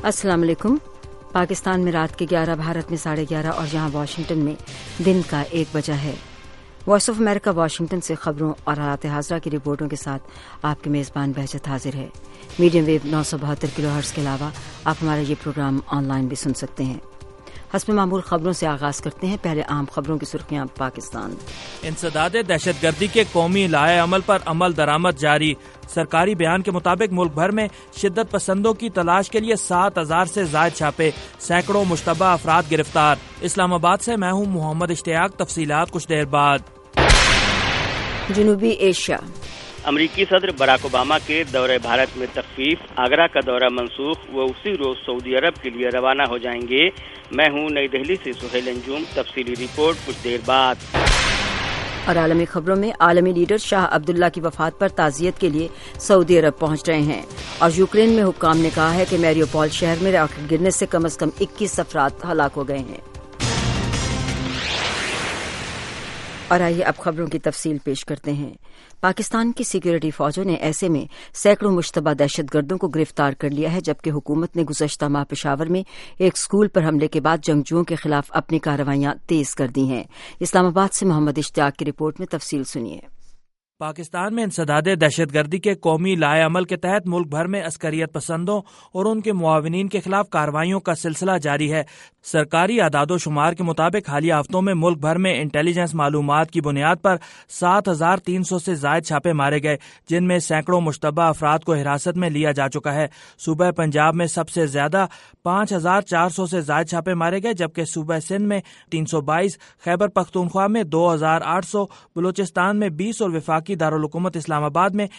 अस्सलाम वालेकुम। पाकिस्तान में रात के 11, भारत में 11:30 और यहाँ वाशिंगटन में दिन का 1 बजा है। वॉइस ऑफ अमेरिका वाशिंगटन से खबरों और हालात हाज़रा की रिपोर्टों के साथ आपके मेज़बान बहजत हाजिर है। मीडियम वेव 972 किलोहर्ट्ज़ के अलावा आप हमारा ये प्रोग्राम ऑनलाइन भी सुन सकते हैं। हस्ब मामूल खबरों से आगाज करते हैं। पहले आम खबरों की सुर्खियां। पाकिस्तान इंसदादे दहशतगर्दी के कौमी लाए अमल पर अमल दरामद जारी। सरकारी बयान के मुताबिक मुल्क भर में शिद्दत पसंदों की तलाश के लिए 7,000 से जायद छापे, सैकड़ों मुश्तबा अफराद गिरफ्तार। इस्लामाबाद से मैं हूँ मोहम्मद इश्तियाक। तफसीलात कुछ देर बाद। जनूबी एशिया। अमरीकी सदर बराक ओबामा के दौरे भारत में तखफीफ, आगरा का दौरा मंसूख, वो उसी रोज सऊदी अरब के लिए रवाना हो जाएंगे। मैं हूँ नई दिल्ली से सुहेल अंजुम। तफसीली रिपोर्ट कुछ देर बाद। और आलमी खबरों में आलमी लीडर शाह अब्दुल्ला की वफात पर ताज़ियत के लिए सऊदी अरब पहुंच रहे हैं और यूक्रेन में हुक्काम ने कहा है कि मैरियोपोल शहर में रॉकेट गिरने से कम 21 अफराद हलाक हो गए हैं। और आइए अब खबरों की तफसील पेश करते हैं। पाकिस्तान की सिक्योरिटी फौजों ने ऐसे में सैकड़ों मुश्तबा दहशतगर्दों को गिरफ्तार कर लिया है, जबकि हुकूमत ने गुज़श्ता माह पेशावर में एक स्कूल पर हमले के बाद जंगजुओं के खिलाफ अपनी कार्रवाइयां तेज कर दी हैं। इस्लामाबाद से मोहम्मद इश्तियाक की रिपोर्ट में तफसील सुनिए। पाकिस्तान में इंसदादे दहशतगर्दी के कौमी लाए अमल के तहत मुल्क भर में अस्करियत पसंदों और उनके मुआविनीन के खिलाफ कार्रवाइयों का सिलसिला जारी है। सरकारी आदादो शुमार के मुताबिक हालिया हफ्तों में मुल्क भर में इंटेलिजेंस मालूमात की बुनियाद पर 7,300 से जायद छापे मारे गए, जिनमें सैकड़ों मुश्तबा अफराद को हिरासत में लिया जा चुका है। सूबा पंजाब में सबसे ज्यादा 5,400 से जायद छापे मारे गए, जबकि सूबा सिंध में 322, खैबर पख्तूनख्वा में 2,800, बलूचिस्तान में 20 और विफाक की दारुल हुकूमत इस्लामाबाद में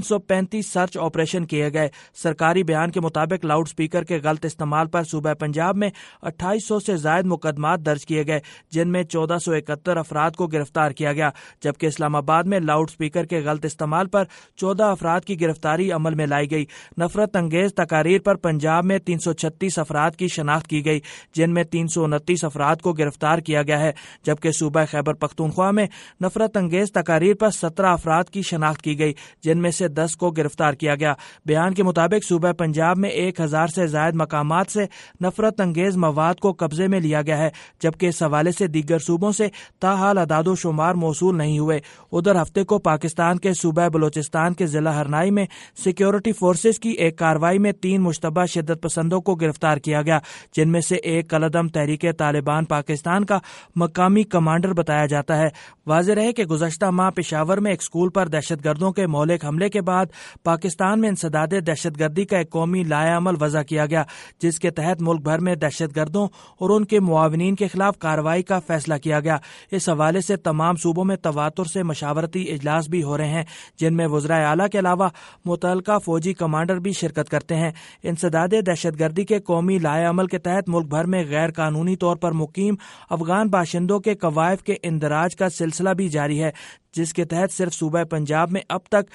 335 सर्च ऑपरेशन किए गए। सरकारी बयान के मुताबिक लाउड स्पीकर के गलत इस्तेमाल पर सूबा पंजाब में 2800 से जायद मुकदमात दर्ज किए गए, जिनमें 1471 अफराद को गिरफ्तार किया गया, जबकि इस्लामाबाद में लाउड स्पीकर के गलत इस्तेमाल पर 14 अफराद की गिरफ्तारी अमल में लाई गई। नफरत अंगेज तकारीर पर पंजाब में 336 अफराद की शनाख्त की गई, जिनमें 329 अफराद को गिरफ्तार किया गया है, जबकि सूबा खैबर पख्तूनख्वा में नफरत अंगेज तकारीर पर 17 अफराद की शनाख्त की गई, जिनमें से 10 को गिरफ्तार किया गया। बयान के मुताबिक सूबा पंजाब में 1,000 से जायद मकामात से नफरत अंगेज मवाद को कब्जे में लिया गया है, जबकि इस हवाले से दीगर सूबों से ताहाल अदादो शुमार मौसूल नहीं हुए। उधर हफ्ते को पाकिस्तान के सूबा बलूचिस्तान के जिला हरनाई में सिक्योरिटी फोर्सेज की एक कार्रवाई में 3 मुश्तबा शिद्दत पसंदों को गिरफ्तार किया गया, जिनमें से एक कलदम तहरीके तालिबान पाकिस्तान का मकामी कमांडर बताया जाता है। वाज़ेह रहे कि गुज़श्ता माह पेशावर में एक स्कूल पर दहशतगर्दों के मौलिक हमले के बाद पाकिस्तान में इंसदादे दहशतगर्दी का एक कौमी लाया अमल वज़ा किया गया, जिसके तहत मुल्क भर में दहशतगर्दों और उनके मुआविनीन के खिलाफ कार्रवाई का फैसला किया गया। इस हवाले से तमाम सूबों में तवातुर से मशावरती इजलास भी हो रहे हैं, जिनमें वज़राए आला के अलावा मुतल्लिका फौजी कमांडर भी शिरकत करते हैं। इंसदादे दहशतगर्दी के कौमी लाया अमल के तहत मुल्क भर में गैर कानूनी तौर पर मुकीम अफगान बाशिंदों के कवायफ के इंदराज का सिलसिला भी जारी है, जिसके तहत सिर्फ सूबा पंजाब में अब तक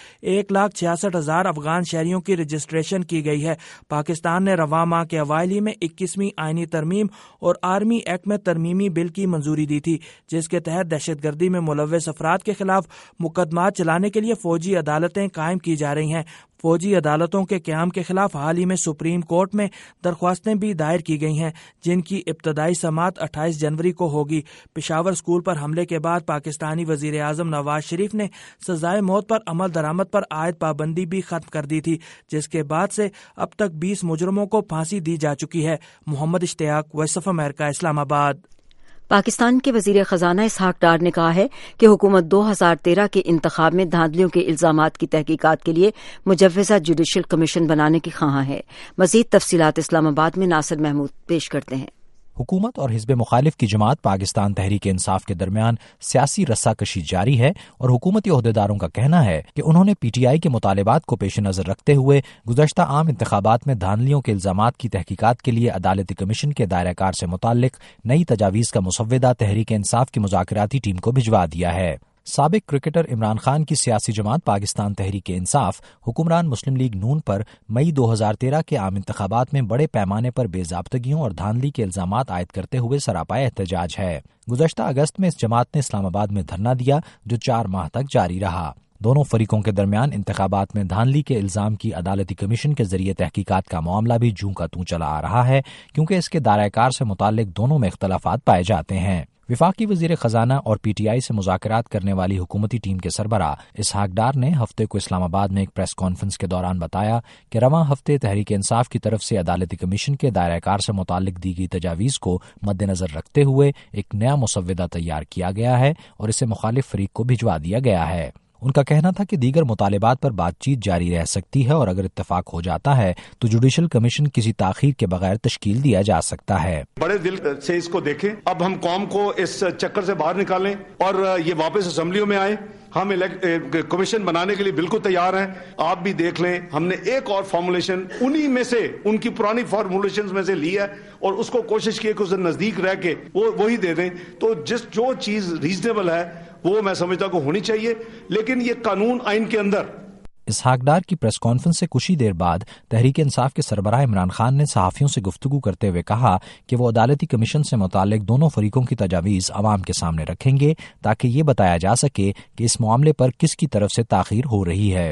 1,66,000 अफगान शहरियों की रजिस्ट्रेशन की गई है। पाकिस्तान ने रवां माह के अवाइल ही में 21वीं आईनी तरमीम और आर्मी एक्ट में तरमीमी बिल की मंजूरी दी थी, जिसके तहत दहशतगर्दी में मुलव्वस अफराद के खिलाफ मुकदमात चलाने के लिए फौजी अदालतें कायम की जा रही हैं। फौजी अदालतों के क़याम के खिलाफ हाल ही में सुप्रीम कोर्ट में दरख्वास्तें भी दायर की गई हैं, जिनकी इब्तदाई समाअत 28 जनवरी को होगी। पेशावर स्कूल पर हमले के बाद पाकिस्तानी वज़ीर आज़म नवाज शरीफ ने सजाए मौत पर अमल दरामद पर आयद पाबंदी भी खत्म कर दी थी, जिसके बाद से अब तक 20 मुजरमों को फांसी दी जा चुकी है। Mohammad Ishtiaq, Voice of America, Islamabad. Pakistan के वज़ीर ख़जाना इसहाक डार ने कहा है कि हुकूमत 2013 के इंतखाब में धांधलियों के इल्जामात की तहकीकात के लिए मुजव्वज़ा जुडिशल कमीशन बनाने की ख्वाह है। मज़ीद तफसीलात इस्लामाबाद में नासिर महमूद पेश करते हैं। हुकूमत और हिज़्ब मुखालिफ की जमात पाकिस्तान तहरीक इंसाफ के दरमियान सियासी रस्साकशी जारी है और हुकूमती ओहदेदारों का कहना है कि उन्होंने पीटीआई के मुतालबात को पेश नज़र रखते हुए गुज़श्ता आम इंतखाबात में धांधलियों के इल्जामात की तहकीकात के लिए अदालती कमीशन के दायरा-कार से मुताल्लिक नई तजावीज़ का मुसव्वदा तहरीक इंसाफ की मुज़ाकराती टीम को भिजवा दिया है। साबिक क्रिकेटर इमरान खान की सियासी जमात पाकिस्तान तहरीक इंसाफ हुक्मरान मुस्लिम लीग नून पर मई 2013 के आम इंतखाबात में बड़े पैमाने पर बेज़ाब्तगियों और धांधली के इल्जामात आयद करते हुए सरापाए एहतजाज है। गुज़श्ता अगस्त में इस जमात ने इस्लामाबाद में धरना दिया, जो 4 माह तक जारी रहा। دونوں فریقوں کے درمیان انتخابات میں دھاندلی کے الزام کی عدالتی کمیشن کے ذریعے تحقیقات کا معاملہ بھی جوں کا توں چلا آ رہا ہے، کیونکہ اس کے دائرہ کار سے متعلق دونوں میں اختلافات پائے جاتے ہیں۔ وفاقی وزیر خزانہ اور پی ٹی آئی سے مذاکرات کرنے والی حکومتی ٹیم کے سربراہ اسحاق ڈار نے ہفتے کو اسلام آباد میں ایک پریس کانفرنس کے دوران بتایا کہ رواں ہفتے تحریک انصاف کی طرف سے عدالتی کمیشن کے دائرہ کار سے متعلق دی گئی تجاویز کو مد نظر رکھتے ہوئے ایک نیا مسودہ تیار کیا گیا ہے اور اسے مخالف فریق کو بھجوا دیا گیا ہے۔ ان کا کہنا تھا کہ دیگر مطالبات پر بات چیت جاری رہ سکتی ہے اور اگر اتفاق ہو جاتا ہے تو جوڈیشل کمیشن کسی تاخیر کے بغیر تشکیل دیا جا سکتا ہے۔ بڑے دل سے اس کو دیکھیں، اب ہم قوم کو اس چکر سے باہر نکالیں اور یہ واپس اسمبلیوں میں آئے۔ ہم کمیشن بنانے کے لیے بالکل تیار ہیں۔ آپ بھی دیکھ لیں، ہم نے ایک اور فارمولیشن انہی میں سے، ان کی پرانی فارمولیشن میں سے لی ہے اور اس کو کوشش کی کہ اسے نزدیک رہ کے وہی دے دیں۔ تو جو چیز ریزنیبل ہے وہ میں سمجھتا کہ ہونی چاہیے، لیکن یہ قانون آئین کے اندر۔ اسحاق ڈار کی پریس کانفرنس سے کچھ ہی دیر بعد تحریک انصاف کے سربراہ عمران خان نے صحافیوں سے گفتگو کرتے ہوئے کہا کہ وہ عدالتی کمیشن سے متعلق دونوں فریقوں کی تجاویز عوام کے سامنے رکھیں گے تاکہ یہ بتایا جا سکے کہ اس معاملے پر کس کی طرف سے تاخیر ہو رہی ہے۔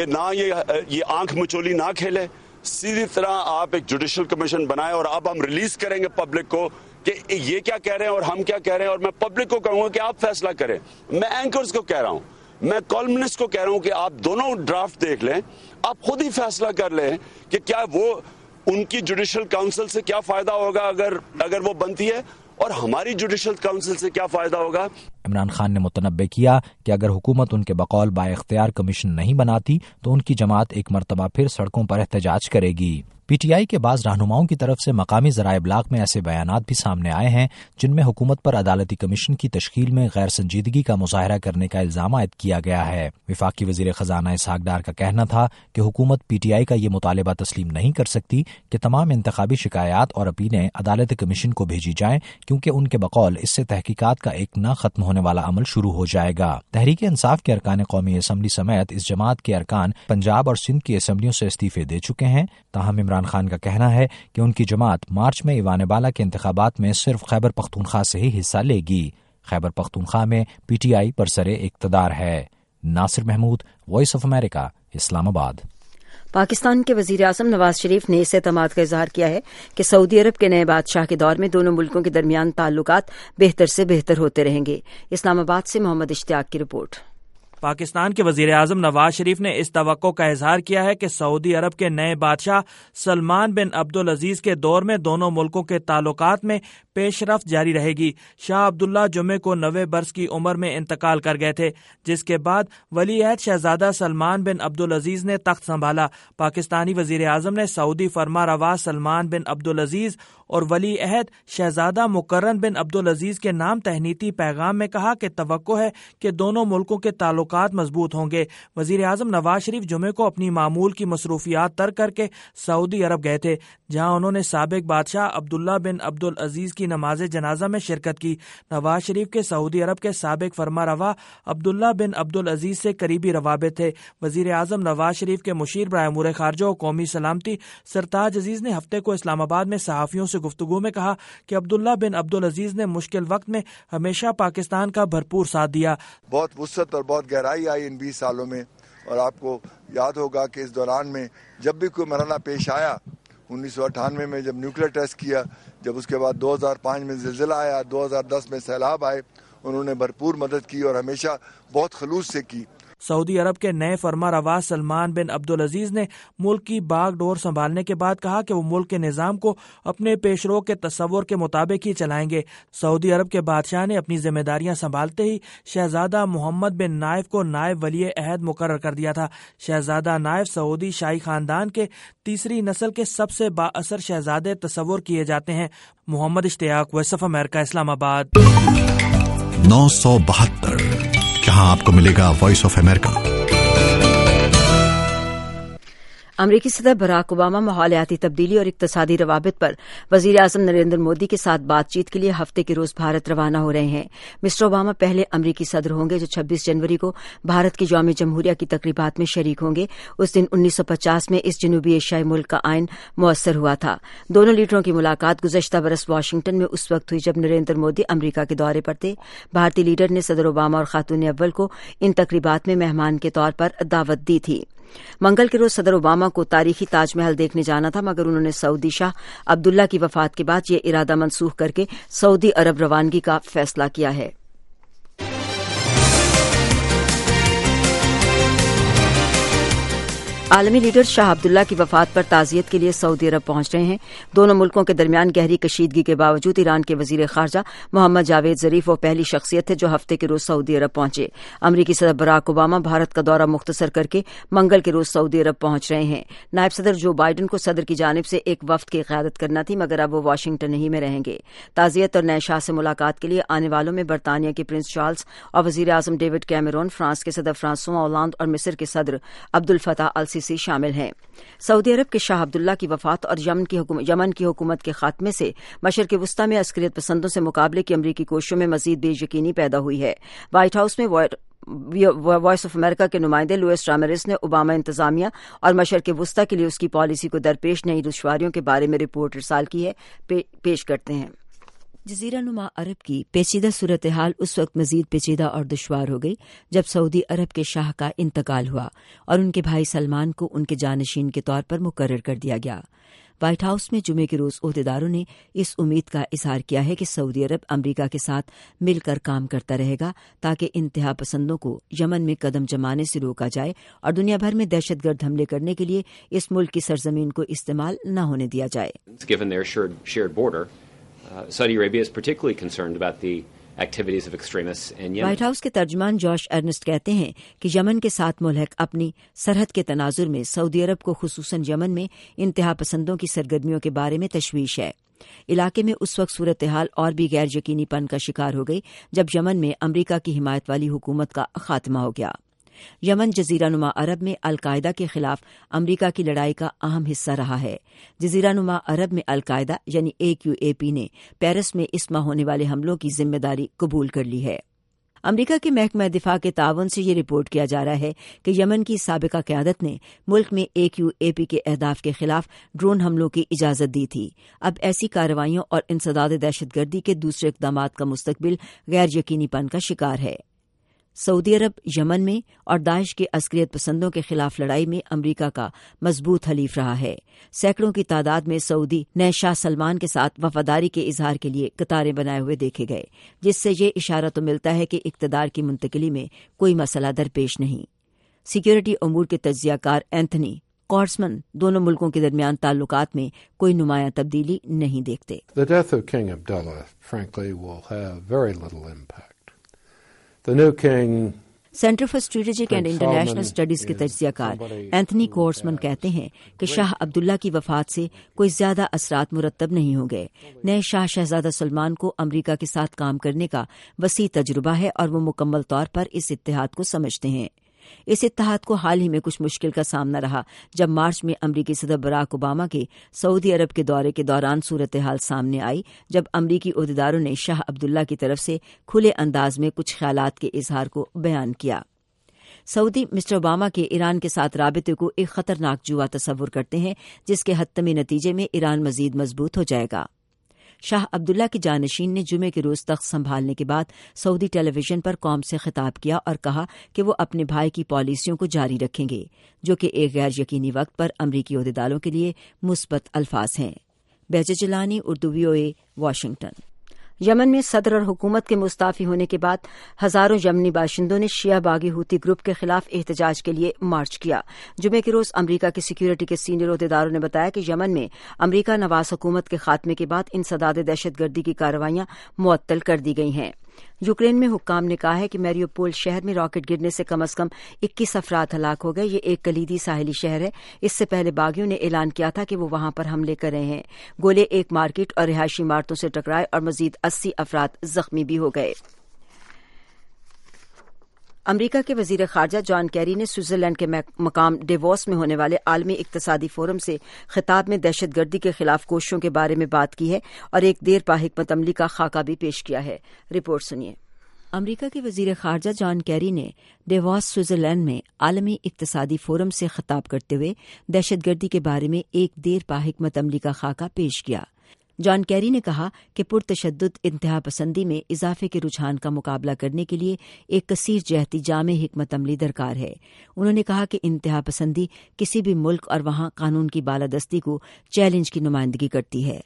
یہ آنکھ مچولی نہ کھیلے، سیدھی طرح آپ ایک جوڈیشل کمیشن بنائیں اور اب ہم ریلیز کریں گے پبلک کو کہ یہ کیا کہہ رہے ہیں اور ہم کیا کہہ رہے ہیں، اور میں پبلک کو کہوں گا کہ آپ فیصلہ کریں۔ میں اینکرز کو کہہ رہا ہوں، میں کالمنسٹ کو کہہ رہا ہوں کہ آپ دونوں ڈرافٹ دیکھ لیں، آپ خود ہی فیصلہ کر لیں کہ کیا وہ ان کی جوڈیشل کاؤنسل سے کیا فائدہ ہوگا اگر وہ بنتی ہے، اور ہماری جوڈیشل کاؤنسل سے کیا فائدہ ہوگا۔ عمران خان نے متنبہ کیا کہ اگر حکومت ان کے بقول با اختیار کمیشن نہیں بناتی تو ان کی جماعت ایک مرتبہ پھر سڑکوں پر احتجاج کرے گی۔ پی ٹی آئی کے بعض رہنماؤں کی طرف سے مقامی ذرائع ابلاغ میں ایسے بیانات بھی سامنے آئے ہیں جن میں حکومت پر عدالتی کمیشن کی تشکیل میں غیر سنجیدگی کا مظاہرہ کرنے کا الزام عائد کیا گیا ہے۔ وفاقی وزیر خزانہ اسحاق ڈار کا کہنا تھا کہ حکومت پی ٹی آئی کا یہ مطالبہ تسلیم نہیں کر سکتی کہ تمام انتخابی شکایات اور اپیلیں عدالتی کمیشن کو بھیجی جائیں، کیونکہ ان کے بقول اس سے تحقیقات کا ایک نہ ختم ہونے والا عمل شروع ہو جائے گا۔ تحریک انصاف کے ارکان قومی اسمبلی سمیت اس جماعت کے ارکان پنجاب اور سندھ کی اسمبلیوں سے استعفے دے چکے ہیں، تاہم عمران خان کا کہنا ہے کہ ان کی جماعت مارچ میں ایوان بالا کے انتخابات میں صرف خیبر پختونخوا سے ہی حصہ لے گی۔ خیبر پختونخوا میں پی ٹی آئی برسر اقتدار ہے۔ Nasir Mahmood, Voice of America, Islamabad. Pakistan کے وزیر اعظم نواز شریف نے اس اعتماد کا اظہار کیا ہے کہ سعودی عرب کے نئے بادشاہ کے دور میں دونوں ملکوں کے درمیان تعلقات بہتر سے بہتر ہوتے رہیں گے۔ اسلام آباد سے محمد اشتیاق کی رپورٹ۔ پاکستان کے وزیر اعظم نواز شریف نے اس توقع کا اظہار کیا ہے کہ سعودی عرب کے نئے بادشاہ سلمان بن عبدالعزیز کے دور میں دونوں ملکوں کے تعلقات میں پیش رفت جاری رہے گی۔ شاہ عبداللہ جمعے کو 90 برس کی عمر میں انتقال کر گئے تھے، جس کے بعد ولی عہد شہزادہ سلمان بن عبدالعزیز نے تخت سنبھالا۔ پاکستانی وزیر اعظم نے سعودی فرما روا سلمان بن عبدالعزیز اور ولی عہد شہزادہ مکرم بن عبدالعزیز کے نام تہنیتی پیغام میں کہا کہ توقع ہے کہ دونوں ملکوں کے تعلقات مضبوط ہوں گے۔ وزیر اعظم نواز شریف جمعے کو اپنی معمول کی مصروفیات ترک کر کے سعودی عرب گئے تھے، جہاں انہوں نے سابق بادشاہ عبداللہ بن عبدالعزیز کی نماز جنازہ میں شرکت کی۔ نواز شریف کے سعودی عرب کے سابق فرما روا عبداللہ بن عبدالعزیز سے قریبی روابط تھے۔ وزیر اعظم نواز شریف کے مشیر برائے امور خارجہ و قومی سلامتی سرتاج عزیز نے ہفتے کو اسلام آباد میں صحافیوں سے گفتگو میں کہا کہ عبداللہ بن عبدالعزیز نے مشکل وقت میں ہمیشہ پاکستان کا بھرپور ساتھ دیا۔ بہت وسعت اور بہت گہرائی آئی ان 20 سالوں میں، اور آپ کو یاد ہوگا کہ اس دوران میں جب بھی کوئی مرحلہ پیش آیا، 1998 میں جب نیوکلیر ٹیسٹ کیا، جب اس کے بعد 2005 میں زلزلہ آیا، 2010 میں سیلاب آئے، انہوں نے بھرپور مدد کی اور ہمیشہ بہت خلوص سے کی۔ سعودی عرب کے نئے فرما روا سلمان بن عبدالعزیز نے ملک کی باغ ڈور سنبھالنے کے بعد کہا کہ وہ ملک کے نظام کو اپنے پیشرو کے تصور کے مطابق ہی چلائیں گے۔ سعودی عرب کے بادشاہ نے اپنی ذمہ داریاں سنبھالتے ہی شہزادہ محمد بن نائف کو نائب ولی عہد مقرر کر دیا تھا۔ شہزادہ نائف سعودی شاہی خاندان کے تیسری نسل کے سب سے با اثر شہزادے تصور کیے جاتے ہیں۔ محمد اشتیاق، وائس آف امریکہ، اسلام آباد۔ 972 جہاں آپ کو ملے گا وائس آف امریکہ۔ امریکی صدر براک اوباما ماحولیاتی تبدیلی اور اقتصادی روابط پر وزیر اعظم نریندر مودی کے ساتھ بات چیت کے لیے ہفتے کے روز بھارت روانہ ہو رہے ہیں. مسٹر اوباما پہلے امریکی صدر ہوں گے جو 26 جنوری کو بھارت کی یوم جمہوریہ کی تقریبات میں شریک ہوں گے. اس دن 1950 میں اس جنوبی ایشیائی ملک کا آئین مؤثر ہوا تھا. دونوں لیڈروں کی ملاقات گزشتہ برس واشنگٹن میں اس وقت ہوئی جب نریندر مودی امریکہ کے دورے پر تھے. بھارتی لیڈر نے صدر اوباما اور خاتون اول کو ان تقریبات میں مہمان کے طور پر دعوت دی تھی. منگل کے روز صدر اوباما کو تاریخی تاج محل دیکھنے جانا تھا، مگر انہوں نے سعودی شاہ عبداللہ کی وفات کے بعد یہ ارادہ منسوخ کر کے سعودی عرب روانگی کا فیصلہ کیا ہے. عالمی لیڈر شاہ عبداللہ کی وفات پر تعزیت کے لیے سعودی عرب پہنچ رہے ہیں. دونوں ملکوں کے درمیان گہری کشیدگی کے باوجود ایران کے وزیر خارجہ محمد جاوید ظریف وہ پہلی شخصیت تھے جو ہفتے کے روز سعودی عرب پہنچے. امریکی صدر براک اوباما بھارت کا دورہ مختصر کر کے منگل کے روز سعودی عرب پہنچ رہے ہیں. نائب صدر جو بائیڈن کو صدر کی جانب سے ایک وفد کی قیادت کرنا تھی، مگر اب وہ واشنگٹن ہی میں رہیں گے. تعزیت اور نئے شاہ سے ملاقات کے لیے آنے والوں میں برطانیہ کے پرنس چارلس اور وزیر اعظم ڈیوڈ کیمرون، فرانس کے صدر فرانسوا اولانڈ اور مصر کے صدر عبدالفتاح السیسی شامل ہیں. سعودی عرب کے شاہ عبداللہ کی وفات اور یمن کی حکومت کے خاتمے سے مشرق وسطی میں عسکریت پسندوں سے مقابلے کی امریکی کوششوں میں مزید بے یقینی پیدا ہوئی ہے. وائٹ ہاؤس میں وائس آف امریکہ کے نمائندے لوئس رامیرز نے اوباما انتظامیہ اور مشرق وسطی کے لیے اس کی پالیسی کو درپیش نئی دشواریوں کے بارے میں رپورٹ ارسال کی ہے. پیش کرتے ہیں. جزیرہ نما عرب کی پیچیدہ صورتحال اس وقت مزید پیچیدہ اور دشوار ہو گئی جب سعودی عرب کے شاہ کا انتقال ہوا اور ان کے بھائی سلمان کو ان کے جانشین کے طور پر مقرر کر دیا گیا. وائٹ ہاؤس میں جمعے کے روز عہدیداروں نے اس امید کا اظہار کیا ہے کہ سعودی عرب امریکہ کے ساتھ مل کر کام کرتا رہے گا تاکہ انتہا پسندوں کو یمن میں قدم جمانے سے روکا جائے اور دنیا بھر میں دہشت گرد حملے کرنے کے لیے اس ملک کی سرزمین کو استعمال نہ ہونے دیا جائے. Saudi Arabia is particularly concerned about the activities of extremists in Yemen. White House کے ترجمان جوش ارنسٹ کہتے ہیں کہ یمن کے ساتھ ملحق اپنی سرحد کے تناظر میں سعودی عرب کو خصوصاً یمن میں انتہا پسندوں کی سرگرمیوں کے بارے میں تشویش ہے. علاقے میں اس وقت صورتحال اور بھی غیر یقینی پن کا شکار ہو گئی جب یمن میں امریکہ کی حمایت والی حکومت کا خاتمہ ہو گیا. یمن جزیرہ نما عرب میں القاعدہ کے خلاف امریکہ کی لڑائی کا اہم حصہ رہا ہے. جزیرہ نما عرب میں القاعدہ یعنی AQAP نے پیرس میں اس ماہ ہونے والے حملوں کی ذمہ داری قبول کر لی ہے. امریکہ کے محکمہ دفاع کے تعاون سے یہ رپورٹ کیا جا رہا ہے کہ یمن کی سابقہ قیادت نے ملک میں AQAP کے اہداف کے خلاف ڈرون حملوں کی اجازت دی تھی. اب ایسی کارروائیوں اور انسداد دہشت گردی کے دوسرے اقدامات کا مستقبل غیر یقینی پن کا شکار ہے. سعودی عرب یمن میں اور داعش کے عسکریت پسندوں کے خلاف لڑائی میں امریکہ کا مضبوط حلیف رہا ہے. سینکڑوں کی تعداد میں سعودی نئے شاہ سلمان کے ساتھ وفاداری کے اظہار کے لیے قطاریں بنائے ہوئے دیکھے گئے، جس سے یہ اشارہ تو ملتا ہے کہ اقتدار کی منتقلی میں کوئی مسئلہ درپیش نہیں. سیکورٹی امور کے تجزیہ کار اینتھنی کورسمن دونوں ملکوں کے درمیان تعلقات میں کوئی نمایاں تبدیلی نہیں دیکھتے. The death of King Abdullah, frankly, will have very little impact. The new king Center for Strategic and International Studies کے تجزیہ کار اینتھنی کورسمن کہتے ہیں کہ شاہ عبداللہ کی وفات سے کوئی زیادہ اثرات مرتب نہیں ہوں گے. نئے شاہ شہزادہ سلمان کو امریکہ کے ساتھ کام کرنے کا وسیع تجربہ ہے اور وہ مکمل طور پر اس اتحاد کو سمجھتے ہیں. اس اتحاد کو حال ہی میں کچھ مشکل کا سامنا رہا جب مارچ میں امریکی صدر براک اوباما کے سعودی عرب کے دورے کے دوران صورتحال سامنے آئی جب امریکی عہدیداروں نے شاہ عبداللہ کی طرف سے کھلے انداز میں کچھ خیالات کے اظہار کو بیان کیا. سعودی مسٹر اوباما کے ایران کے ساتھ رابطے کو ایک خطرناک جوا تصور کرتے ہیں جس کے حتمی نتیجے میں ایران مزید مضبوط ہو جائے گا. شاہ عبداللہ کے جانشین نے جمعے کے روز تخت سنبھالنے کے بعد سعودی ٹیلی ویژن پر قوم سے خطاب کیا اور کہا کہ وہ اپنے بھائی کی پالیسیوں کو جاری رکھیں گے، جو کہ ایک غیر یقینی وقت پر امریکی عہدیداروں کے لیے مثبت الفاظ ہیں. بیجا Jilani, Urdu VOA، Washington. Yemen میں صدر اور حکومت کے مستعفی ہونے کے بعد ہزاروں یمنی باشندوں نے شیعہ باغی ہوتی گروپ کے خلاف احتجاج کے لیے مارچ کیا. جمعے کے روز امریکہ کی سیکورٹی کے سینئر عہدیداروں نے بتایا کہ یمن میں امریکہ نواز حکومت کے خاتمے کے بعد انسداد دہشت گردی کی کارروائیاں معطل کر دی گئی ہیں. یوکرین میں حکام نے کہا ہے کہ میریوپول شہر میں راکٹ گرنے سے کم از کم 21 افراد ہلاک ہو گئے. یہ ایک کلیدی ساحلی شہر ہے. اس سے پہلے باغیوں نے اعلان کیا تھا کہ وہ وہاں پر حملے کر رہے ہیں. گولے ایک مارکیٹ اور رہائشی عمارتوں سے ٹکرائے اور مزید 80 افراد زخمی بھی ہو گئے. امریکہ کے وزیر خارجہ جان کیری نے سوئٹزرلینڈ کے مقام ڈیووس میں ہونے والے عالمی اقتصادی فورم سے خطاب میں دہشت گردی کے خلاف کوششوں کے بارے میں بات کی ہے اور ایک دیر پا حکمت عملی کا خاکہ بھی پیش کیا ہے. رپورٹ سنیے. امریکہ کے وزیر خارجہ جان کیری نے ڈیووس سوئٹزرلینڈ میں عالمی اقتصادی فورم سے خطاب کرتے ہوئے دہشت گردی کے بارے میں ایک دیر پا حکمت عملی کا خاکہ پیش کیا. جان کیری نے کہا کہ پرتشدد انتہا پسندی میں اضافے کے رجحان کا مقابلہ کرنے کے لیے ایک کثیر جہتی جامع حکمت عملی درکار ہے. انہوں نے کہا کہ انتہا پسندی کسی بھی ملک اور وہاں قانون کی بالادستی کو چیلنج کی نمائندگی کرتی ہے.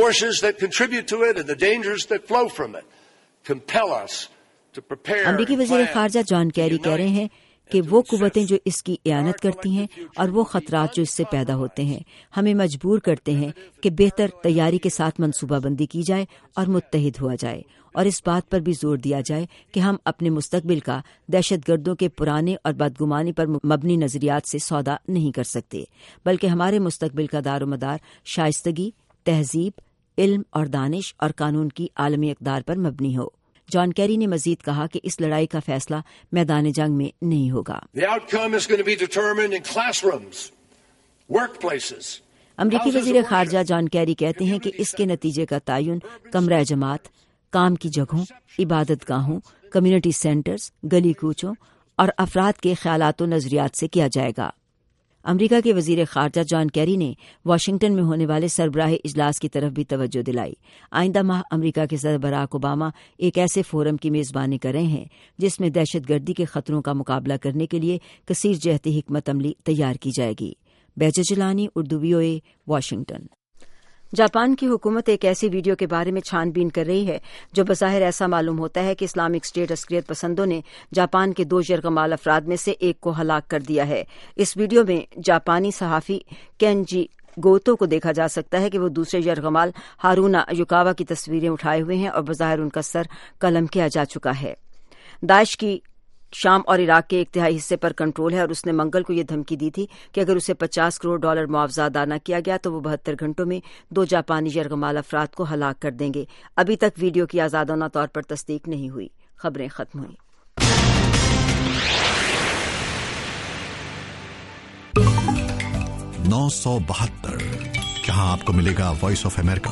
امریکی وزیر خارجہ جان کیری کہہ رہے ہیں کہ وہ قوتیں جو اس کی اعانت کرتی ہیں اور وہ خطرات جو اس سے پیدا ہوتے ہیں ہمیں مجبور کرتے ہیں کہ بہتر تیاری کے ساتھ منصوبہ بندی کی جائے اور متحد ہوا جائے اور اس بات پر بھی زور دیا جائے کہ ہم اپنے مستقبل کا دہشت گردوں کے پرانے اور بدگمانی پر مبنی نظریات سے سودا نہیں کر سکتے، بلکہ ہمارے مستقبل کا دار و مدار شائستگی، تہذیب، علم اور دانش اور قانون کی عالمی اقدار پر مبنی ہو. جان کیری نے مزید کہا کہ اس لڑائی کا فیصلہ میدان جنگ میں نہیں ہوگا. امریکی وزیر خارجہ جان کیری کہتے ہیں کہ اس کے نتیجے کا تعین کمرہ جماعت، کام کی جگہوں، عبادت گاہوں، کمیونٹی سینٹرز، گلی کوچوں اور افراد کے خیالات و نظریات سے کیا جائے گا. امریکہ کے وزیر خارجہ جان کیری نے واشنگٹن میں ہونے والے سربراہ اجلاس کی طرف بھی توجہ دلائی. آئندہ ماہ امریکہ کے صدر براک اوباما ایک ایسے فورم کی میزبانی کر رہے ہیں جس میں دہشت گردی کے خطروں کا مقابلہ کرنے کے لیے کثیر جہتی حکمت عملی تیار کی جائے گی. بیجا Jilani, Urdu VOA، Washington. Japan کی حکومت ایک ایسی ویڈیو کے بارے میں چھان بین کر رہی ہے جو بظاہر ایسا معلوم ہوتا ہے کہ اسلامک اسٹیٹ عسکریت پسندوں نے جاپان کے 2 یرغمال افراد میں سے ایک کو ہلاک کر دیا ہے. اس ویڈیو میں جاپانی صحافی کینجی گوتو کو دیکھا جا سکتا ہے کہ وہ دوسرے یرغمال ہارونا یوکاوا کی تصویریں اٹھائے ہوئے ہیں اور بظاہر ان کا سر قلم کیا جا چکا ہے. داعش کی شام اور عراق کے ایک تہائی حصے پر کنٹرول ہے اور اس نے منگل کو یہ دھمکی دی تھی کہ اگر اسے $50 کروڑ معاوضہ ادا نہ کیا گیا تو وہ 72 گھنٹوں میں 2 جاپانی یرغمال افراد کو ہلاک کر دیں گے. ابھی تک ویڈیو کی آزادانہ طور پر تصدیق نہیں ہوئی. خبریں ختم ہوئیں. 972 جہاں آپ کو ملے گا وائس آف امریکہ.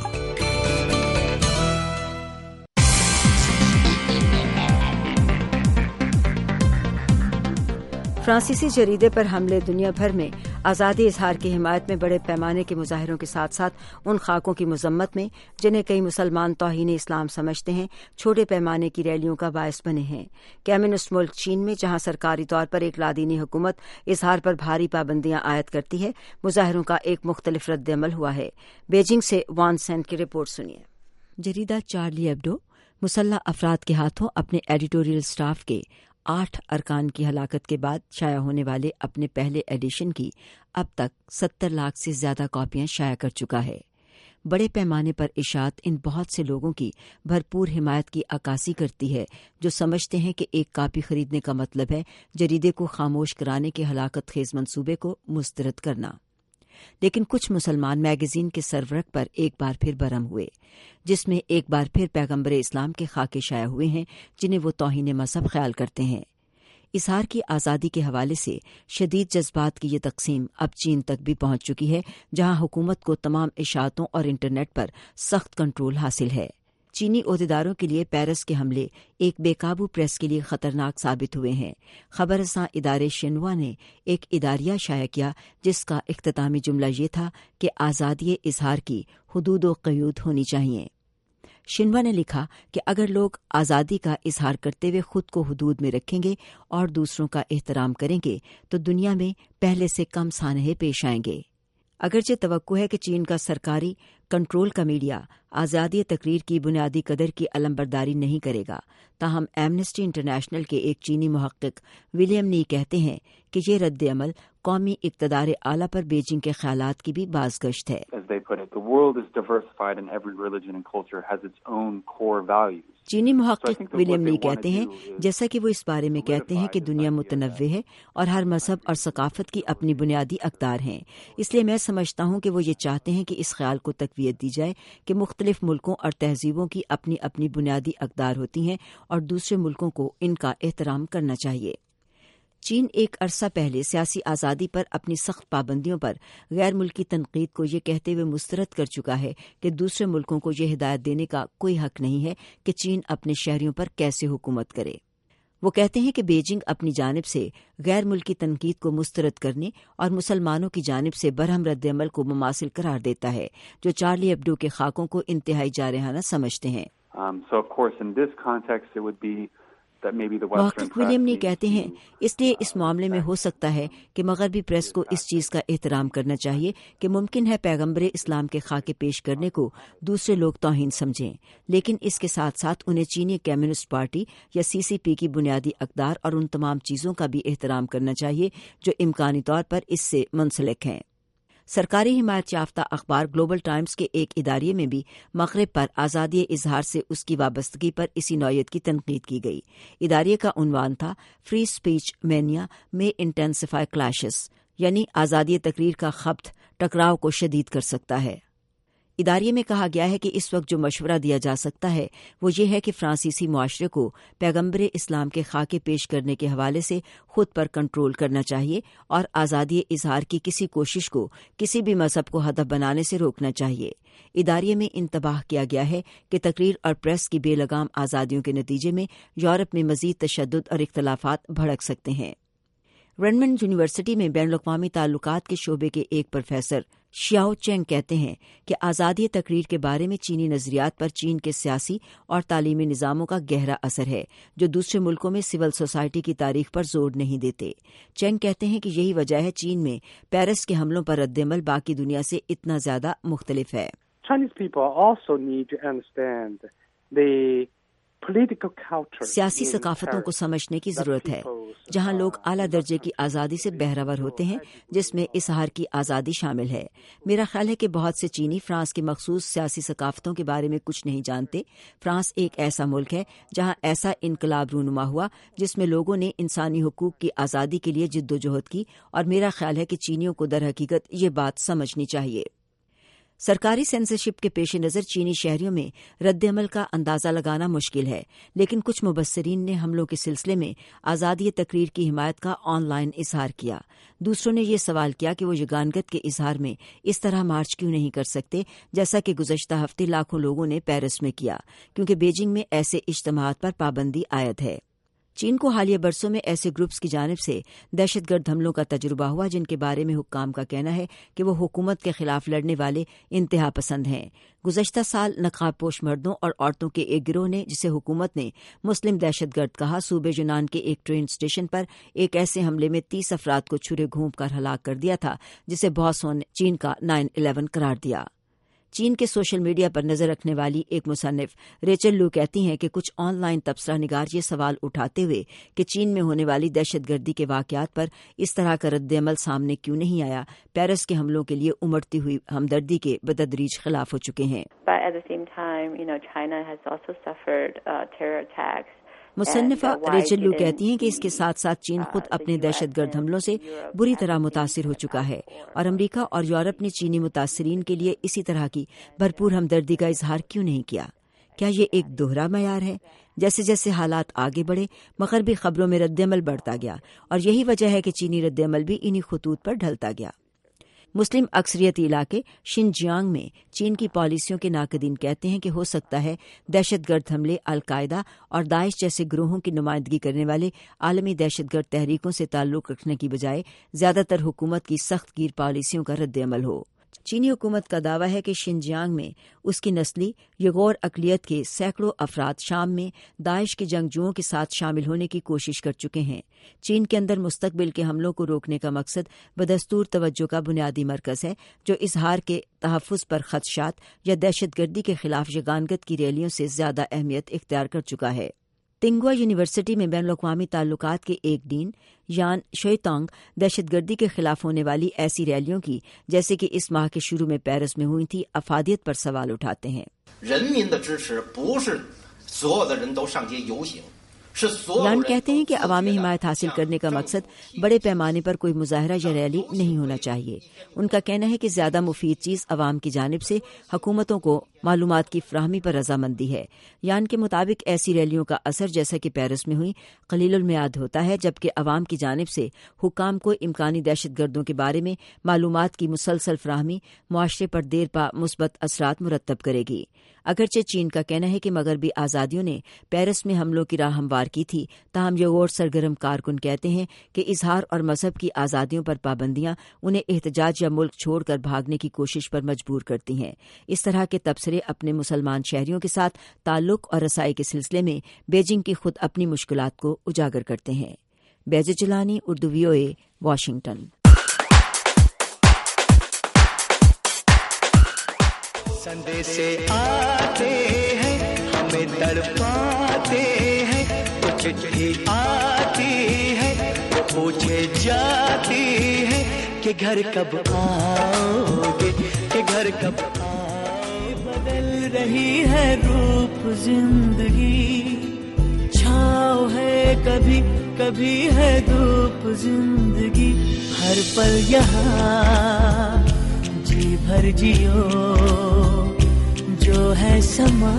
فرانسیسی جریدے پر حملے دنیا بھر میں آزادی اظہار کی حمایت میں بڑے پیمانے کے مظاہروں کے ساتھ ساتھ ان خاکوں کی مذمت میں جنہیں کئی مسلمان توہین اسلام سمجھتے ہیں چھوٹے پیمانے کی ریلیوں کا باعث بنے ہیں. کمیونسٹ ملک چین میں جہاں سرکاری طور پر ایک لادینی حکومت اظہار پر بھاری پابندیاں عائد کرتی ہے، مظاہروں کا ایک مختلف رد عمل ہوا ہے. بیجنگ سے وان سینٹ کی رپورٹ سنیے. جریدہ چارلی ایبڈو مسلح افراد کے ہاتھوں اپنے ایڈیٹوریل سٹاف کے 8 ارکان کی ہلاکت کے بعد شائع ہونے والے اپنے پہلے ایڈیشن کی اب تک 70 لاکھ سے زیادہ کاپیاں شائع کر چکا ہے. بڑے پیمانے پر اشاعت ان بہت سے لوگوں کی بھرپور حمایت کی عکاسی کرتی ہے جو سمجھتے ہیں کہ ایک کاپی خریدنے کا مطلب ہے جریدے کو خاموش کرانے کے ہلاکت خیز منصوبے کو مسترد کرنا. لیکن کچھ مسلمان میگزین کے سرورق پر ایک بار پھر برہم ہوئے، جس میں ایک بار پھر پیغمبر اسلام کے خاکے شائع ہوئے ہیں جنہیں وہ توہین مذہب خیال کرتے ہیں. اظہار کی آزادی کے حوالے سے شدید جذبات کی یہ تقسیم اب چین تک بھی پہنچ چکی ہے، جہاں حکومت کو تمام اشاعتوں اور انٹرنیٹ پر سخت کنٹرول حاصل ہے. چینی عہدیداروں کے لیے پیرس کے حملے ایک بے قابو پریس کے لیے خطرناک ثابت ہوئے ہیں. خبر رساں ادارے شنوا نے ایک اداریہ شائع کیا جس کا اختتامی جملہ یہ تھا کہ آزادی اظہار کی حدود و قیود ہونی چاہیے. شنوا نے لکھا کہ اگر لوگ آزادی کا اظہار کرتے ہوئے خود کو حدود میں رکھیں گے اور دوسروں کا احترام کریں گے تو دنیا میں پہلے سے کم سانحے پیش آئیں گے. اگرچہ توقع ہے کہ چین کا سرکاری کنٹرول کا میڈیا آزادی تقریر کی بنیادی قدر کی علمبرداری نہیں کرے گا، تاہم ایمنسٹی انٹرنیشنل کے ایک چینی محقق ولیم نی کہتے ہیں کہ یہ رد عمل قومی اقتدار اعلیٰ پر بیجنگ کے خیالات کی بھی بازگشت ہے. چینی محقق ولیم نی کہتے ہیں جیسا کہ وہ اس بارے میں کہتے ہیں کہ دنیا متنوع ہے اور ہر مذہب اور ثقافت کی اپنی بنیادی اقدار ہیں، اس لیے میں سمجھتا ہوں کہ وہ یہ چاہتے ہیں کہ اس خیال کو تقویت دی جائے کہ مختلف مختلف ملکوں اور تہذیبوں کی اپنی اپنی بنیادی اقدار ہوتی ہیں اور دوسرے ملکوں کو ان کا احترام کرنا چاہیے۔ چین ایک عرصہ پہلے سیاسی آزادی پر اپنی سخت پابندیوں پر غیر ملکی تنقید کو یہ کہتے ہوئے مسترد کر چکا ہے کہ دوسرے ملکوں کو یہ ہدایت دینے کا کوئی حق نہیں ہے کہ چین اپنے شہریوں پر کیسے حکومت کرے۔ وہ کہتے ہیں کہ بیجنگ اپنی جانب سے غیر ملکی تنقید کو مسترد کرنے اور مسلمانوں کی جانب سے برہم رد عمل کو مماثل قرار دیتا ہے، جو چارلی ایبڈو کے خاکوں کو انتہائی جارحانہ سمجھتے ہیں۔ محقق ولیم نے کہتے ہیں اس لیے اس معاملے میں ہو سکتا ہے کہ مغربی پریس کو اس چیز کا احترام کرنا چاہیے کہ ممکن ہے پیغمبر اسلام کے خاکے پیش کرنے کو دوسرے لوگ توہین سمجھیں، لیکن اس کے ساتھ ساتھ انہیں چینی کمیونسٹ پارٹی یا CCP کی بنیادی اقدار اور ان تمام چیزوں کا بھی احترام کرنا چاہیے جو امکانی طور پر اس سے منسلک ہیں۔ سرکاری حمایت یافتہ اخبار گلوبل ٹائمز کے ایک اداریے میں بھی مغرب پر آزادی اظہار سے اس کی وابستگی پر اسی نوعیت کی تنقید کی گئی۔ اداریے کا عنوان تھا فری اسپیچ مینیا میں انٹینسیفائی کلیشز، یعنی آزادی تقریر کا خبط ٹکراؤ کو شدید کر سکتا ہے۔ اداریے میں کہا گیا ہے کہ اس وقت جو مشورہ دیا جا سکتا ہے وہ یہ ہے کہ فرانسیسی معاشرے کو پیغمبر اسلام کے خاکے پیش کرنے کے حوالے سے خود پر کنٹرول کرنا چاہیے اور آزادی اظہار کی کسی کوشش کو کسی بھی مذہب کو ہدف بنانے سے روکنا چاہیے۔ اداریے میں انتباہ کیا گیا ہے کہ تقریر اور پریس کی بے لگام آزادیوں کے نتیجے میں یورپ میں مزید تشدد اور اختلافات بھڑک سکتے ہیں۔ رنمنڈ یونیورسٹی میں بین الاقوامی تعلقات کے شعبے کے ایک پروفیسر شیاؤ چینگ کہتے ہیں کہ آزادی تقریر کے بارے میں چینی نظریات پر چین کے سیاسی اور تعلیمی نظاموں کا گہرا اثر ہے، جو دوسرے ملکوں میں سول سوسائٹی کی تاریخ پر زور نہیں دیتے۔ چینگ کہتے ہیں کہ یہی وجہ ہے چین میں پیرس کے حملوں پر رد عمل باقی دنیا سے اتنا زیادہ مختلف ہے۔ سیاسی ثقافتوں کو سمجھنے کی ضرورت ہے، جہاں لوگ اعلیٰ درجے کی آزادی سے بہرور ہوتے ہیں، جس میں اظہار کی آزادی شامل ہے۔ میرا خیال ہے کہ بہت سے چینی فرانس کی مخصوص سیاسی ثقافتوں کے بارے میں کچھ نہیں جانتے۔ فرانس ایک ایسا ملک ہے جہاں ایسا انقلاب رونما ہوا جس میں لوگوں نے انسانی حقوق کی آزادی کے لیے جدوجہد کی، اور میرا خیال ہے کہ چینیوں کو در حقیقت یہ بات سمجھنی چاہیے۔ سرکاری سینسرشپ کے پیش نظر چینی شہریوں میں رد عمل کا اندازہ لگانا مشکل ہے، لیکن کچھ مبصرین نے حملوں کے سلسلے میں آزادی تقریر کی حمایت کا آن لائن اظہار کیا۔ دوسروں نے یہ سوال کیا کہ وہ یگانگت کے اظہار میں اس طرح مارچ کیوں نہیں کر سکتے جیسا کہ گزشتہ ہفتے لاکھوں لوگوں نے پیرس میں کیا، کیونکہ بیجنگ میں ایسے اجتماعات پر پابندی عائد ہے۔ چین کو حالیہ برسوں میں ایسے گروپس کی جانب سے دہشت گرد حملوں کا تجربہ ہوا جن کے بارے میں حکام کا کہنا ہے کہ وہ حکومت کے خلاف لڑنے والے انتہا پسند ہیں۔ گزشتہ سال نقاب پوش مردوں اور عورتوں کے ایک گروہ نے، جسے حکومت نے مسلم دہشت گرد کہا، صوبے یونان کے ایک ٹرین اسٹیشن پر ایک ایسے حملے میں 30 افراد کو چھرے گھونپ کر ہلاک کر دیا تھا جسے بہت سو نے چین کا 9/11 قرار دیا۔ چین کے سوشل میڈیا پر نظر رکھنے والی ایک مصنف ریچل لو کہتی ہیں کہ کچھ آن لائن تبصرہ نگار یہ سوال اٹھاتے ہوئے کہ چین میں ہونے والی دہشت گردی کے واقعات پر اس طرح کا رد عمل سامنے کیوں نہیں آیا، پیرس کے حملوں کے لیے امڑتی ہوئی ہمدردی کے بتدریج خلاف ہو چکے ہیں۔ مصنفہ ریچل لو کہتی ہیں کہ اس کے ساتھ ساتھ چین خود اپنے دہشت گرد حملوں سے بری طرح متاثر ہو چکا ہے، اور امریکہ اور یورپ نے چینی متاثرین کے لیے اسی طرح کی بھرپور ہمدردی کا اظہار کیوں نہیں کیا؟ کیا یہ ایک دوہرا معیار ہے؟ جیسے جیسے حالات آگے بڑھے، مغربی خبروں میں رد عمل بڑھتا گیا، اور یہی وجہ ہے کہ چینی رد عمل بھی انہی خطوط پر ڈھلتا گیا۔ مسلم اکثریتی علاقے شنجیانگ میں چین کی پالیسیوں کے ناقدین کہتے ہیں کہ ہو سکتا ہے دہشت گرد حملے القاعدہ اور داعش جیسے گروہوں کی نمائندگی کرنے والے عالمی دہشت گرد تحریکوں سے تعلق رکھنے کی بجائے زیادہ تر حکومت کی سخت گیر پالیسیوں کا رد عمل ہو۔ چینی حکومت کا دعویٰ ہے کہ شنجیانگ میں اس کی نسلی یغور اقلیت کے سینکڑوں افراد شام میں داعش کے جنگجوؤں کے ساتھ شامل ہونے کی کوشش کر چکے ہیں۔ چین کے اندر مستقبل کے حملوں کو روکنے کا مقصد بدستور توجہ کا بنیادی مرکز ہے، جو اظہار کے تحفظ پر خدشات یا دہشت گردی کے خلاف یگانگت کی ریلیوں سے زیادہ اہمیت اختیار کر چکا ہے۔ تنگوا یونیورسٹی میں بین الاقوامی تعلقات کے ایک ڈین یان شوئتانگ دہشت گردی کے خلاف ہونے والی ایسی ریلیوں کی، جیسے کہ اس ماہ کے شروع میں پیرس میں ہوئی تھی، افادیت پر سوال اٹھاتے ہیں۔ یان کہتے ہیں کہ عوامی حمایت حاصل کرنے کا مقصد بڑے پیمانے پر کوئی مظاہرہ یا ریلی نہیں ہونا چاہیے۔ ان کا کہنا ہے کہ زیادہ مفید چیز عوام کی جانب سے حکومتوں کو मालूमात की फराहमी पर रजामंदी है। यान के मुताबिक ऐसी रैलियों का असर जैसा कि पेरिस में हुई कलीलुल मियाद होता है, जबकि अवाम की जानिब से हुकाम को इम्कानी दहशतगर्दों के बारे में मालूमात की मुसलसल फराहमी मुआशरे पर देर पा मुस्बत असरात मुरतब करेगी। अगरचे चीन का कहना है कि मगरबी आज़ादियों ने पेरिस में हमलों की राह हमवार की थी, ताहम ये और सरगर्म कारकुन कहते हैं कि इजहार और मजहब की आज़ादियों पर पाबंदियां उन्हें एहतजाज या मुल्क छोड़कर भागने की कोशिश पर मजबूर करती हैं। इस तरह के तबसरे अपने मुसलमान शहरियों के साथ ताल्लुक और रसाई के सिलसिले में बीजिंग की खुद अपनी मुश्किलात को उजागर करते हैं। बेज़ जिलानी, उर्दू VOA, वाशिंगटन। संदेशे आते हैं, हमें तड़पाते हैं, कुछ चिट्ठी आती है, वो पूछे जाती है कि घर कब आओगे, कि घर कब आओगे। बदल रही है रूप जिंदगी, छाँव है कभी कभी है धूप जिंदगी, हर पल यहाँ जी भर जियो, जो है समा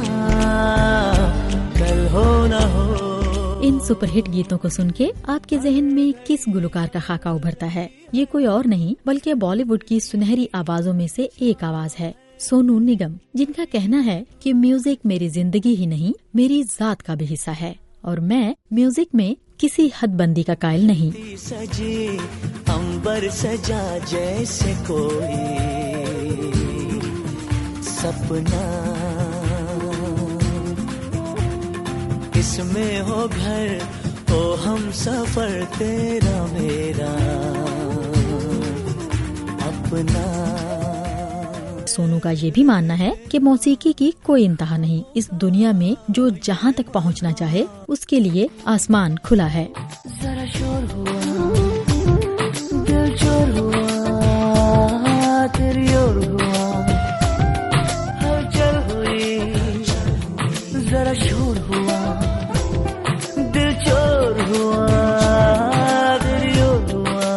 कल हो न हो। इन सुपरहिट गीतों को सुन के आपके जहन में किस गुलकार का खाका उभरता है? ये कोई और नहीं बल्कि बॉलीवुड की सुनहरी आवाजों में से एक आवाज है, सोनू निगम, जिनका कहना है कि म्यूजिक मेरी जिंदगी ही नहीं मेरी जात का भी हिस्सा है और मैं म्यूजिक में किसी हदबंदी का कायल नहीं। सजे अंबर सजा जैसे कोई सपना, इसमें हो घर हो हम सफर तेरा मेरा अपना। सोनू का ये भी मानना है कि मौसीकी की कोई इंतहा नहीं, इस दुनिया में जो जहाँ तक पहुँचना चाहे उसके लिए आसमान खुला है। जरा शोर हुआ, दिल चोर हुआ, तेरी ओर हुआ, हलचल हुई, जरा शोर हुआ, दिल चोर हुआ, तेरी ओर हुआ,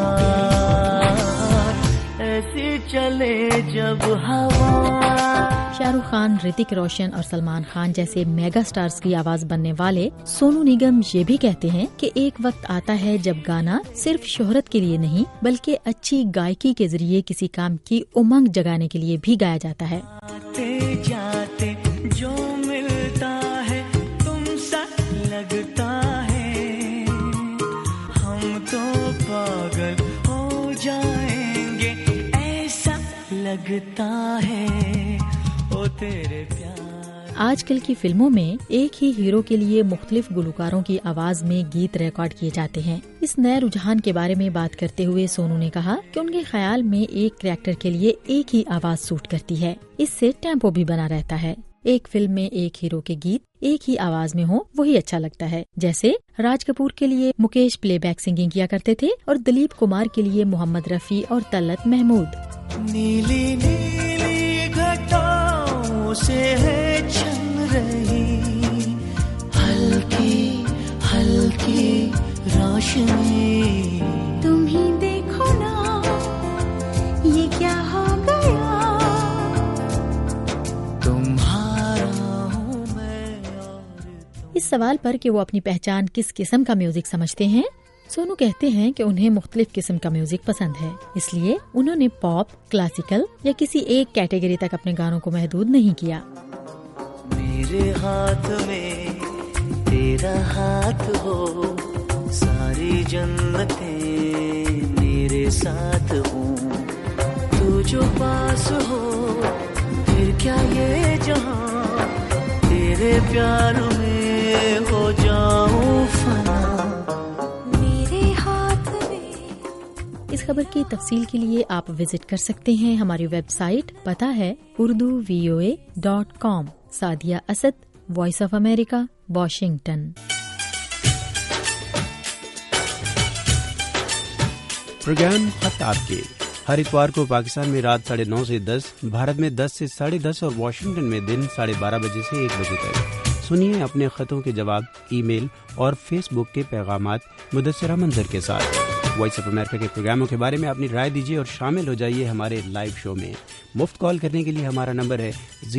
ऐसी चले जब हवा। शाहरुख खान, ऋतिक रोशन और सलमान खान जैसे मेगा स्टार्स की आवाज बनने वाले सोनू निगम ये भी कहते हैं कि एक वक्त आता है जब गाना सिर्फ शोहरत के लिए नहीं बल्कि अच्छी गायकी के जरिए किसी काम की उमंग जगाने के लिए भी गाया जाता है। आते जाते जो मिलता है तुमसा लगता है, हम तो पागल हो जाएंगे ऐसा लगता है, ओ तेरे प्यार। आजकल की फिल्मों में एक ही हीरो के लिए मुख्तलिफ गुलकारों की आवाज में गीत रिकॉर्ड किए जाते हैं। इस नए रुझान के बारे में बात करते हुए सोनू ने कहा कि उनके ख्याल में एक कैरेक्टर के लिए एक ही आवाज सूट करती है, इससे टेम्पो भी बना रहता है। एक फिल्म में एक हीरो के गीत एक ही आवाज में हो वही अच्छा लगता है। जैसे राज कपूर के लिए मुकेश प्लेबैक सिंगिंग किया करते थे और दिलीप कुमार के लिए मोहम्मद रफी और तलत महमूद। नीली नीली घटाओं से है छन रही हल्की हल्की रोशनी, तुम ही देखो ना ये क्या हो गया, तुम्हारा हूँ मैं और इस सवाल पर कि वो अपनी पहचान किस किस्म का म्यूजिक समझते हैं, सोनू कहते हैं कि उन्हें मुख्तलिफ किस्म का म्यूजिक पसंद है, इसलिए उन्होंने पॉप, क्लासिकल या किसी एक कैटेगरी तक अपने गानों को महदूद नहीं किया। मेरे हाथ में तेरा हाथ हो, सारी जन्नतें मेरे साथ हो, तू जो पास हो फिर क्या ये जहां, तेरे प्यार में हो जाऊं फना। इस खबर की तफसील के लिए आप विजिट कर सकते हैं हमारी वेबसाइट, पता है urduvoa.com। Sadia Asad, Voice of America, Washington. Program खत आपके हर इतवार को पाकिस्तान में रात 9:30 से 10, भारत में 10 से 10:30 और वाशिंगटन में दिन 12:30 बजे से 1 बजे तक। सुनिए अपने खतों के जवाब ईमेल और फेसबुक के पैगामात मुदस्सिरा मंजर के साथ। وائس آف امریکہ کے پروگراموں کے بارے میں اپنی رائے دیجیے اور شامل ہو جائیے ہمارے لائیو شو میں. مفت کال کرنے کے لیے ہمارا نمبر ہے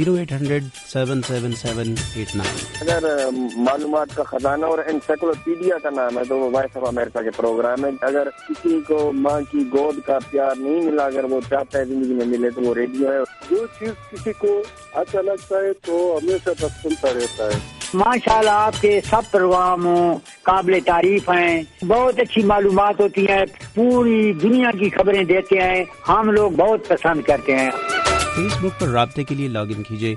0800-777-89. اگر معلومات کا خزانہ اور انسائکلوپیڈیا کا نام ہے تو وہ وائس آف امریکہ کے پروگرام ہے. اگر کسی کو ماں کی گود کا پیار نہیں ملا، اگر وہ چاہتا ہے زندگی میں ملے تو وہ ریڈیو ہے. جو چیز کسی کو اچھا لگتا ہے تو ہمیشہ تک سنتا رہتا ہے. ماشاءاللہ آپ کے سب پروگرام قابل تعریف ہیں، بہت اچھی معلومات ہوتی ہیں، پوری دنیا کی خبریں دیتے ہیں، ہم لوگ بہت پسند کرتے ہیں. فیس بک پر رابطے کے لیے لاگ ان کیجیے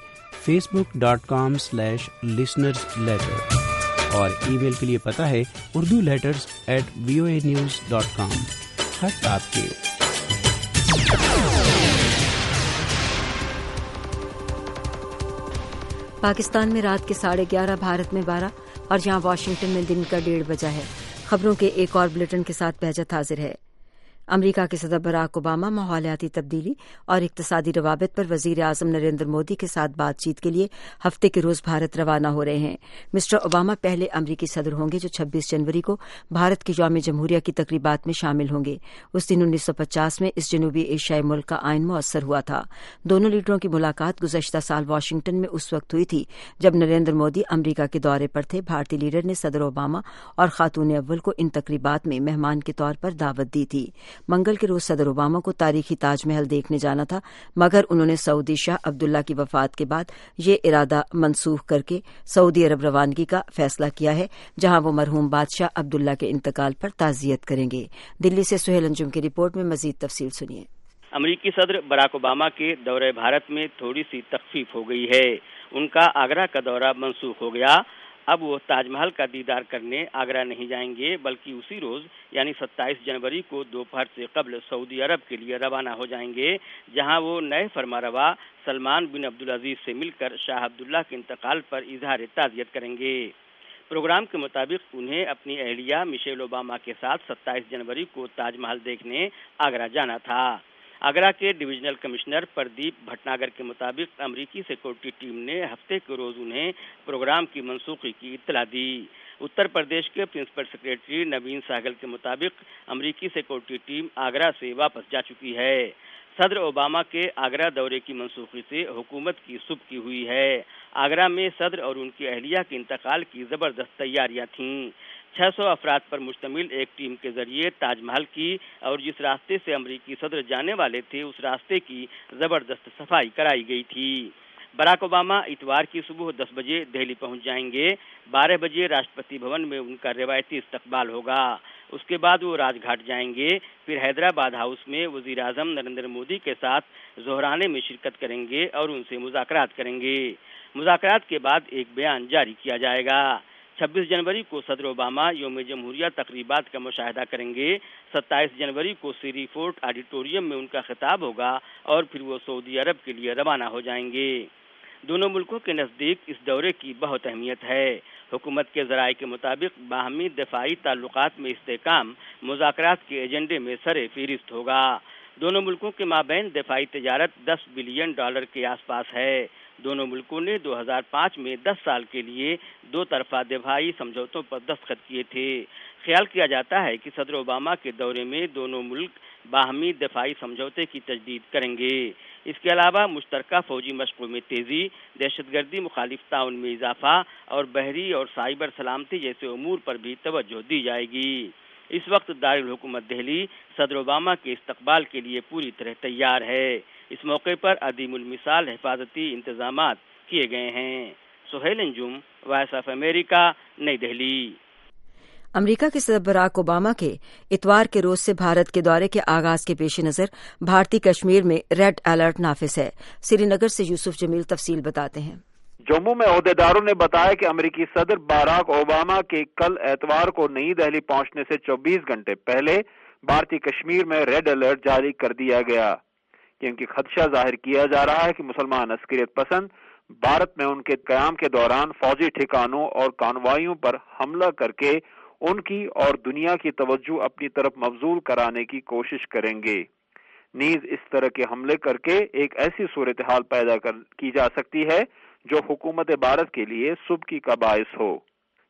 facebook.com/listenersletter اور ای میل کے لیے پتہ ہے urduletters@voanews.com. خط آپ کے. پاکستان میں رات کے 11:30، بھارت میں 12 اور جہاں واشنگٹن میں دن کا 1:30 بجا ہے. خبروں کے ایک اور بلیٹن کے ساتھ بہجت حاضر ہے. امریکہ کے صدر براک اوباما ماحولیاتی تبدیلی اور اقتصادی روابط پر وزیر اعظم نریندر مودی کے ساتھ بات چیت کے لیے ہفتے کے روز بھارت روانہ ہو رہے ہیں. مسٹر اوباما پہلے امریکی صدر ہوں گے جو 26 جنوری کو بھارت کی یوم جمہوریہ کی تقریبات میں شامل ہوں گے. اس دن 1950 میں اس جنوبی ایشیائی ملک کا آئین مؤثر ہوا تھا. دونوں لیڈروں کی ملاقات گزشتہ سال واشنگٹن میں اس وقت ہوئی تھی جب نریندر مودی امریکہ کے دورے پر تھے. بھارتی لیڈر نے صدر اوباما اور خاتون اول کو ان تقریبات میں مہمان کے طور پر دعوت دی تھی. منگل کے روز صدر اوباما کو تاریخی تاج محل دیکھنے جانا تھا، مگر انہوں نے سعودی شاہ عبداللہ کی وفات کے بعد یہ ارادہ منسوخ کر کے سعودی عرب روانگی کا فیصلہ کیا ہے، جہاں وہ مرحوم بادشاہ عبداللہ کے انتقال پر تعزیت کریں گے. دلی سے سہیل انجم کی رپورٹ میں مزید تفصیل سنیے. امریکی صدر براک اوباما کے دورہ بھارت میں تھوڑی سی تخفیف ہو گئی ہے. ان کا آگرہ کا دورہ منسوخ ہو گیا. اب وہ تاج محل کا دیدار کرنے آگرہ نہیں جائیں گے، بلکہ اسی روز یعنی 27 جنوری کو دوپہر سے قبل سعودی عرب کے لیے روانہ ہو جائیں گے، جہاں وہ نئے فرمانروا سلمان بن عبدالعزیز سے مل کر شاہ عبداللہ کے انتقال پر اظہار تعزیت کریں گے. پروگرام کے مطابق انہیں اپنی اہلیہ میشیل اوباما کے ساتھ 27 جنوری کو تاج محل دیکھنے آگرہ جانا تھا. آگرہ کے ڈویژنل کمشنر پردیپ بھٹناگر کے مطابق امریکی سیکورٹی ٹیم نے ہفتے کے روز انہیں پروگرام کی منسوخی کی اطلاع دی. اتر پردیش کے پرنسپل سیکریٹری نوین ساہگل کے مطابق امریکی سیکورٹی ٹیم آگرہ سے واپس جا چکی ہے. صدر اوباما کے آگرہ دورے کی منسوخی سے حکومت کی سبکی ہوئی ہے. آگرہ میں صدر اور ان کی اہلیہ کے انتقال کی زبردست تیاریاں تھیں. 600 افراد پر مشتمل ایک ٹیم کے ذریعے تاج محل کی اور جس راستے سے امریکی صدر جانے والے تھے اس راستے کی زبردست صفائی کرائی گئی تھی. براک اوباما اتوار کی صبح 10 بجے دہلی پہنچ جائیں گے. 12 بجے راشٹرپتی بھون میں ان کا روایتی استقبال ہوگا. اس کے بعد وہ راج گھاٹ جائیں گے. پھر حیدرآباد ہاؤس میں وزیر اعظم نریندر مودی کے ساتھ ظہرانے میں شرکت کریں گے اور ان سے مذاکرات کریں گے. مذاکرات کے بعد ایک بیان جاری کیا جائے گا. 26 جنوری کو صدر اوباما یوم جمہوریہ تقریبات کا مشاہدہ کریں گے. 27 جنوری کو سیری فورٹ آڈیٹوریم میں ان کا خطاب ہوگا اور پھر وہ سعودی عرب کے لیے روانہ ہو جائیں گے. دونوں ملکوں کے نزدیک اس دورے کی بہت اہمیت ہے. حکومت کے ذرائع کے مطابق باہمی دفاعی تعلقات میں استحکام مذاکرات کے ایجنڈے میں سر فہرست ہوگا. دونوں ملکوں کے مابین دفاعی تجارت $10 بلین کے آس پاس ہے. دونوں ملکوں نے 2005 میں 10 سال کے لیے 2 طرفہ دفاعی سمجھوتوں پر دستخط کیے تھے. خیال کیا جاتا ہے کہ صدر اوباما کے دورے میں دونوں ملک باہمی دفاعی سمجھوتے کی تجدید کریں گے. اس کے علاوہ مشترکہ فوجی مشقوں میں تیزی، دہشت گردی مخالف تعاون میں اضافہ اور بحری اور سائبر سلامتی جیسے امور پر بھی توجہ دی جائے گی. اس وقت دارالحکومت دہلی صدر اوباما کے استقبال کے لیے پوری طرح تیار ہے. اس موقع پر عدیم المثال حفاظتی انتظامات کیے گئے ہیں. Sohail Anjum, Voice of America, نئی دہلی. امریکہ کے صدر براک اوباما کے اتوار کے روز سے بھارت کے دورے کے آغاز کے پیش نظر بھارتی کشمیر میں ریڈ الرٹ نافذ ہے. سری نگر سے یوسف جمیل تفصیل بتاتے ہیں. جموں میں عہدیداروں نے بتایا کہ امریکی صدر باراک اوباما کے کل اتوار کو نئی دہلی پہنچنے سے 24 گھنٹے پہلے بھارتی کشمیر میں ریڈ الرٹ جاری کر دیا گیا، کیونکہ خدشہ ظاہر کیا جا رہا ہے کہ مسلمان عسکریت پسند بھارت میں ان کے قیام کے دوران فوجی ٹھکانوں اور کانوائیوں پر حملہ کر کے ان کی اور دنیا کی توجہ اپنی طرف مبذول کرانے کی کوشش کریں گے. نیز اس طرح کے حملے کر کے ایک ایسی صورتحال پیدا کی جا سکتی ہے جو حکومت بھارت کے لیے سبکی کا باعث ہو.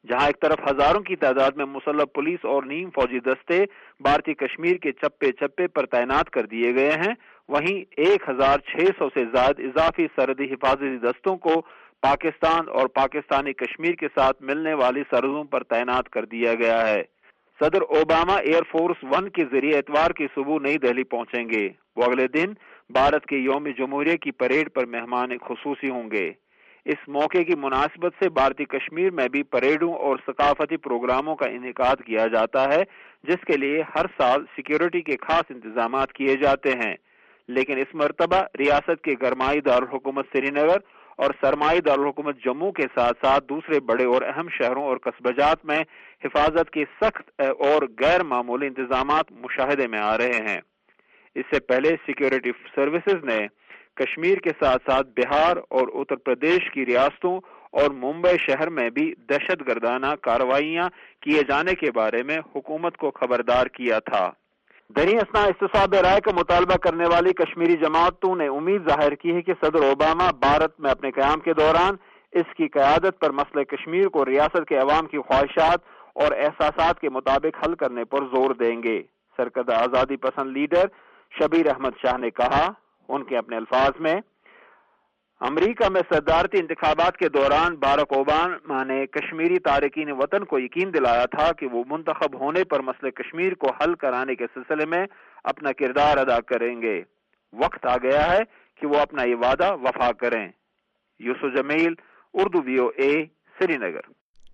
جہاں ایک طرف ہزاروں کی تعداد میں مسلح پولیس اور نیم فوجی دستے بھارتی کشمیر کے چپے چپے پر تعینات کر دیے گئے ہیں، وہیں 1600 سے زائد اضافی سرحدی حفاظتی دستوں کو پاکستان اور پاکستانی کشمیر کے ساتھ ملنے والی سرحدوں پر تعینات کر دیا گیا ہے۔ صدر اوباما ایئر فورس ون کے ذریعے اتوار کی صبح نئی دہلی پہنچیں گے۔ وہ اگلے دن بھارت کے یوم جمہوریہ کی پریڈ پر مہمان خصوصی ہوں گے۔ اس موقع کی مناسبت سے بھارتی کشمیر میں بھی پریڈوں اور ثقافتی پروگراموں کا انعقاد کیا جاتا ہے، جس کے لیے ہر سال سیکیورٹی کے خاص انتظامات کیے جاتے ہیں، لیکن اس مرتبہ ریاست کے گرمائی دارالحکومت سری نگر اور سرمائی دارالحکومت جموں کے ساتھ ساتھ دوسرے بڑے اور اہم شہروں اور قصبہ جات میں حفاظت کے سخت اور غیر معمولی انتظامات مشاہدے میں آ رہے ہیں۔ اس سے پہلے سیکیورٹی سروسز نے کشمیر کے ساتھ ساتھ بہار اور اتر پردیش کی ریاستوں اور ممبئی شہر میں بھی دہشت گردانہ کارروائیاں کیے جانے کے بارے میں حکومت کو خبردار کیا تھا۔ دریں اثنا استصواب رائے کا مطالبہ کرنے والی کشمیری جماعتوں نے امید ظاہر کی ہے کہ صدر اوباما بھارت میں اپنے قیام کے دوران اس کی قیادت پر مسئلہ کشمیر کو ریاست کے عوام کی خواہشات اور احساسات کے مطابق حل کرنے پر زور دیں گے۔ سرکردہ آزادی پسند لیڈر شبیر احمد شاہ نے کہا، ان کے اپنے الفاظ میں، امریکہ میں صدارتی انتخابات کے دوران باراک اوباما نے کشمیری تارکین وطن کو یقین دلایا تھا کہ وہ منتخب ہونے پر مسئلہ کشمیر کو حل کرانے کے سلسلے میں اپنا کردار ادا کریں گے۔ وقت آ گیا ہے کہ وہ اپنا یہ وعدہ وفا کریں۔ یوسف جمیل، اردو VOA، سری نگر۔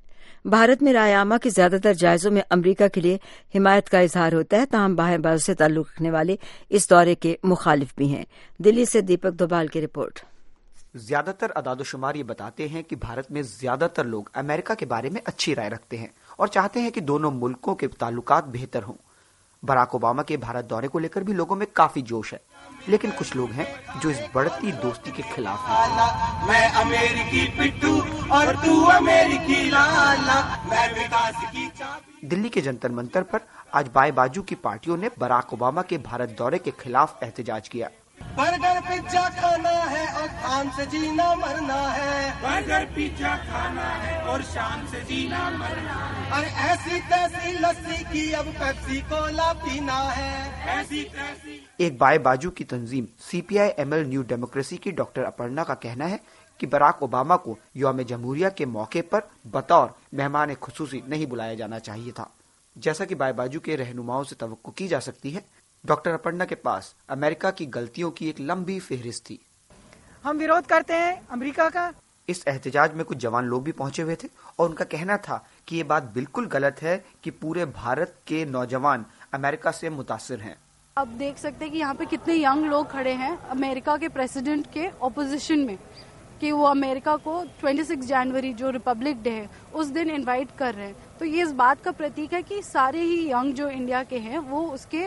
بھارت میں رائے عامہ کے زیادہ تر جائزوں میں امریکہ کے لیے حمایت کا اظہار ہوتا ہے، تاہم باہر بازو سے تعلق رکھنے والے اس دورے کے مخالف بھی ہیں۔ دلی سے دیپک دوبال کی رپورٹ۔ زیادہ تر اعداد و شمار یہ بتاتے ہیں کہ بھارت میں زیادہ تر لوگ امریکہ کے بارے میں اچھی رائے رکھتے ہیں اور چاہتے ہیں کہ دونوں ملکوں کے تعلقات بہتر ہوں۔ براک اوباما کے بھارت دورے کو لے کر بھی لوگوں میں کافی جوش ہے، لیکن کچھ لوگ ہیں جو اس بڑھتی دوستی کے خلاف ہیں۔ میں امریکی پٹو اور تو امریکی لالا، میں وکاس کی چابی۔ دلی کے جنتر منتر پر آج بائیں بازو کی پارٹیوں نے براک اوباما کے بھارت دورے کے خلاف احتجاج کیا۔ برگر پیزا کھانا ہے اور شان سے جینا مرنا ہے، برگر پیزا کھانا ہے اور شان سے جینا مرنا ہے، اور ایسی تیسی لسی کی اب پیپسی کولا پینا ہے، ایسی تیسی۔ ایک بائیں بازو کی تنظیم CPI-ML نیو ڈیموکریسی کی ڈاکٹر اپرنا کا کہنا ہے کہ براک اوباما کو یوم جمہوریہ کے موقع پر بطور مہمان خصوصی نہیں بلایا جانا چاہیے تھا، جیسا کہ بائیں بازو کے رہنماؤں سے توقع کی جا سکتی ہے۔ ڈاکٹر اپرنا کے پاس امریکہ کی غلطیوں کی ایک لمبی فہرست تھی۔ ہم ویرودھ کرتے ہیں امریکہ کا۔ اس احتجاج میں کچھ جوان لوگ بھی پہنچے ہوئے تھے اور ان کا کہنا تھا کہ یہ بات بالکل غلط ہے کہ پورے بھارت کے نوجوان امریکہ سے متاثر ہیں۔ آپ دیکھ سکتے ہیں کہ یہاں پہ کتنے ینگ لوگ کھڑے ہیں امریکہ کے پریزیڈنٹ کے اپوزیشن میں، کہ وہ امریکہ کو 26 جنوری جو ریپبلک ڈے ہے اس دن انوائٹ کر رہے ہیں۔ تو یہ اس بات کا پرتیک ہے کہ سارے ہی ینگ جو انڈیا کے ہیں وہ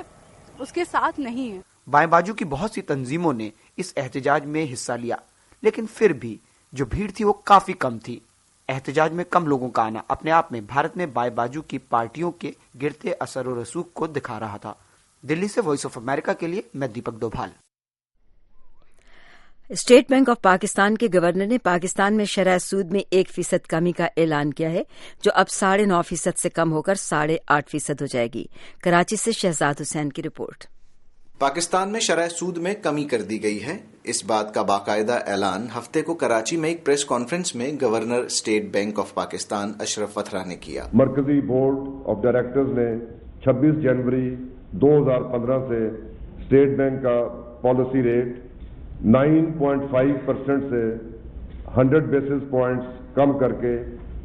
اس کے ساتھ نہیں ہیں۔ بائیں بازو کی بہت سی تنظیموں نے اس احتجاج میں حصہ لیا، لیکن پھر بھی جو بھیڑ تھی وہ کافی کم تھی۔ احتجاج میں کم لوگوں کا آنا اپنے آپ میں بھارت میں بائیں بازو کی پارٹیوں کے گرتے اثر و رسوخ کو دکھا رہا تھا۔ دلی سے وائس آف امریکہ کے لیے میں Deepak Dobhal. State Bank of Pakistan کے گورنر نے پاکستان میں شرح سود میں 1% کمی کا اعلان کیا ہے، جو اب 9.5% سے کم ہو کر 8.5% ہو جائے گی۔ کراچی سے شہزاد حسین کی رپورٹ۔ پاکستان میں شرح سود میں کمی کر دی گئی ہے۔ اس بات کا باقاعدہ اعلان ہفتے کو کراچی میں ایک پریس کانفرنس میں governor State Bank of Pakistan Ashraf Wathra نے کیا۔ مرکزی بورڈ آف ڈائریکٹرز نے 26 جنوری 2015 سے اسٹیٹ بینک کا پالیسی ریٹ 9.5% سے 100 بیسس پوائنٹس کم کر کے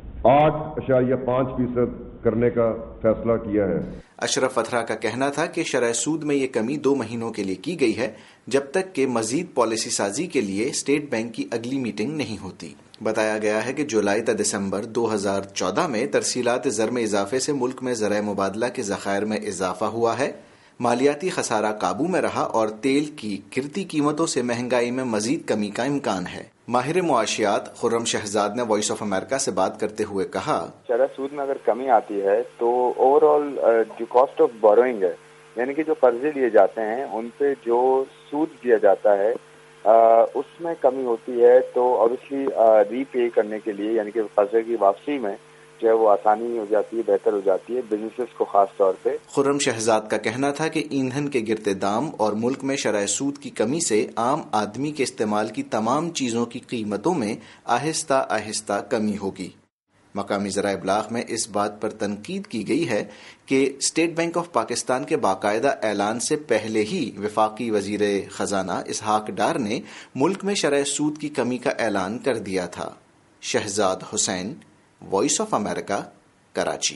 8.5% کرنے کا فیصلہ کیا ہے۔ اشرف وتھرا کا کہنا تھا کہ شرح سود میں یہ کمی 2 مہینوں کے لیے کی گئی ہے، جب تک کہ مزید پالیسی سازی کے لیے اسٹیٹ بینک کی اگلی میٹنگ نہیں ہوتی۔ بتایا گیا ہے کہ جولائی تا دسمبر 2014 میں ترسیلات زر میں اضافے سے ملک میں زرعی مبادلہ کے ذخائر میں اضافہ ہوا ہے، مالیاتی خسارہ قابو میں رہا اور تیل کی گرتی قیمتوں سے مہنگائی میں مزید کمی کا امکان ہے۔ ماہر معاشیات خرم شہزاد نے وائس آف امریکہ سے بات کرتے ہوئے کہا، شرح سود میں اگر کمی آتی ہے تو اوور آل جو کاسٹ آف بوروئنگ ہے، یعنی کہ جو قرضے لیے جاتے ہیں ان پہ جو سود دیا جاتا ہے اس میں کمی ہوتی ہے، تو obviously ری پے کرنے کے لیے یعنی کہ قرضے کی واپسی میں جو ہے وہ آسانی ہو جاتی ہے، بہتر ہو جاتی ہے بزنسز کو خاص طور پہ۔ خرم شہزاد کا کہنا تھا کہ ایندھن کے گرتے دام اور ملک میں شرح سود کی کمی سے عام آدمی کے استعمال کی تمام چیزوں کی قیمتوں میں آہستہ آہستہ کمی ہوگی۔ مقامی ذرائع ابلاغ میں اس بات پر تنقید کی گئی ہے کہ اسٹیٹ بینک آف پاکستان کے باقاعدہ اعلان سے پہلے ہی وفاقی وزیر خزانہ اسحاق ڈار نے ملک میں شرح سود کی کمی کا اعلان کر دیا تھا۔ Shahzad Hussain, Voice of America, Karachi.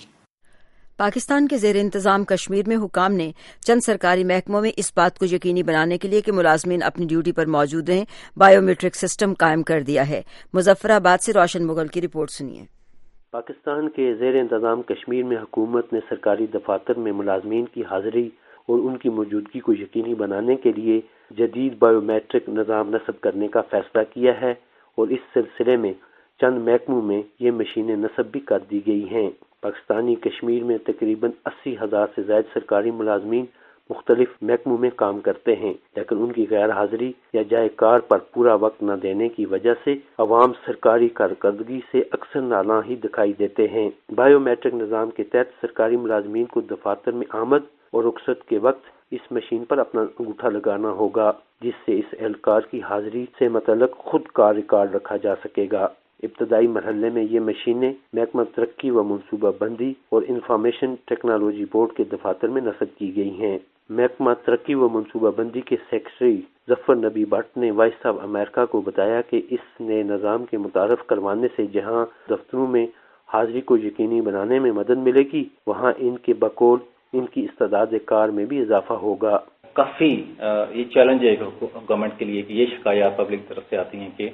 Pakistan کے زیر انتظام کشمیر میں حکام نے چند سرکاری محکموں میں اس بات کو یقینی بنانے کے لیے کہ ملازمین اپنی ڈیوٹی پر موجود رہیں بایو میٹرک سسٹم قائم کر دیا ہے۔ مظفر آباد سے روشن مغل کی رپورٹ سنیے۔ پاکستان کے زیر انتظام کشمیر میں حکومت نے سرکاری دفاتر میں ملازمین کی حاضری اور ان کی موجودگی کو یقینی بنانے کے لیے جدید بایو میٹرک نظام نصب کرنے کا فیصلہ کیا ہے اور اس سلسلے میں چند محکموں میں یہ مشینیں نصب بھی کر دی گئی ہیں۔ پاکستانی کشمیر میں تقریباً 80,000 سے زائد سرکاری ملازمین مختلف محکموں میں کام کرتے ہیں، لیکن ان کی غیر حاضری یا جائے کار پر پورا وقت نہ دینے کی وجہ سے عوام سرکاری کارکردگی سے اکثر نالاں ہی دکھائی دیتے ہیں۔ بایو میٹرک نظام کے تحت سرکاری ملازمین کو دفاتر میں آمد اور رخصت کے وقت اس مشین پر اپنا انگوٹھا لگانا ہوگا، جس سے اس اہلکار کی حاضری سے متعلق خود کار ریکارڈ رکھا جا سکے گا۔ ابتدائی مرحلے میں یہ مشینیں محکمہ ترقی و منصوبہ بندی اور انفارمیشن ٹیکنالوجی بورڈ کے دفاتر میں نصب کی گئی ہیں۔ محکمہ ترقی و منصوبہ بندی کے سیکرٹری ظفر نبی بٹ نے وائس آف امریکہ کو بتایا کہ اس نئے نظام کے متعارف کروانے سے جہاں دفتروں میں حاضری کو یقینی بنانے میں مدد ملے گی، وہاں ان کے بقول ان کی استعداد کار میں بھی اضافہ ہوگا۔ کافی یہ چیلنج ہے گورنمنٹ کے لیے کہ یہ شکایات پبلک طرف سے آتی ہیں کہ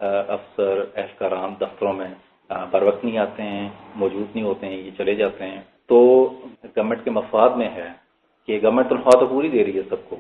افسر اہلکاران دفتروں میں بر وقت نہیں آتے ہیں، موجود نہیں ہوتے ہیں، یہ چلے جاتے ہیں۔ تو گورنمنٹ کے مفاد میں ہے کہ گورنمنٹ تنخواہ تو پوری دے رہی ہے سب کو،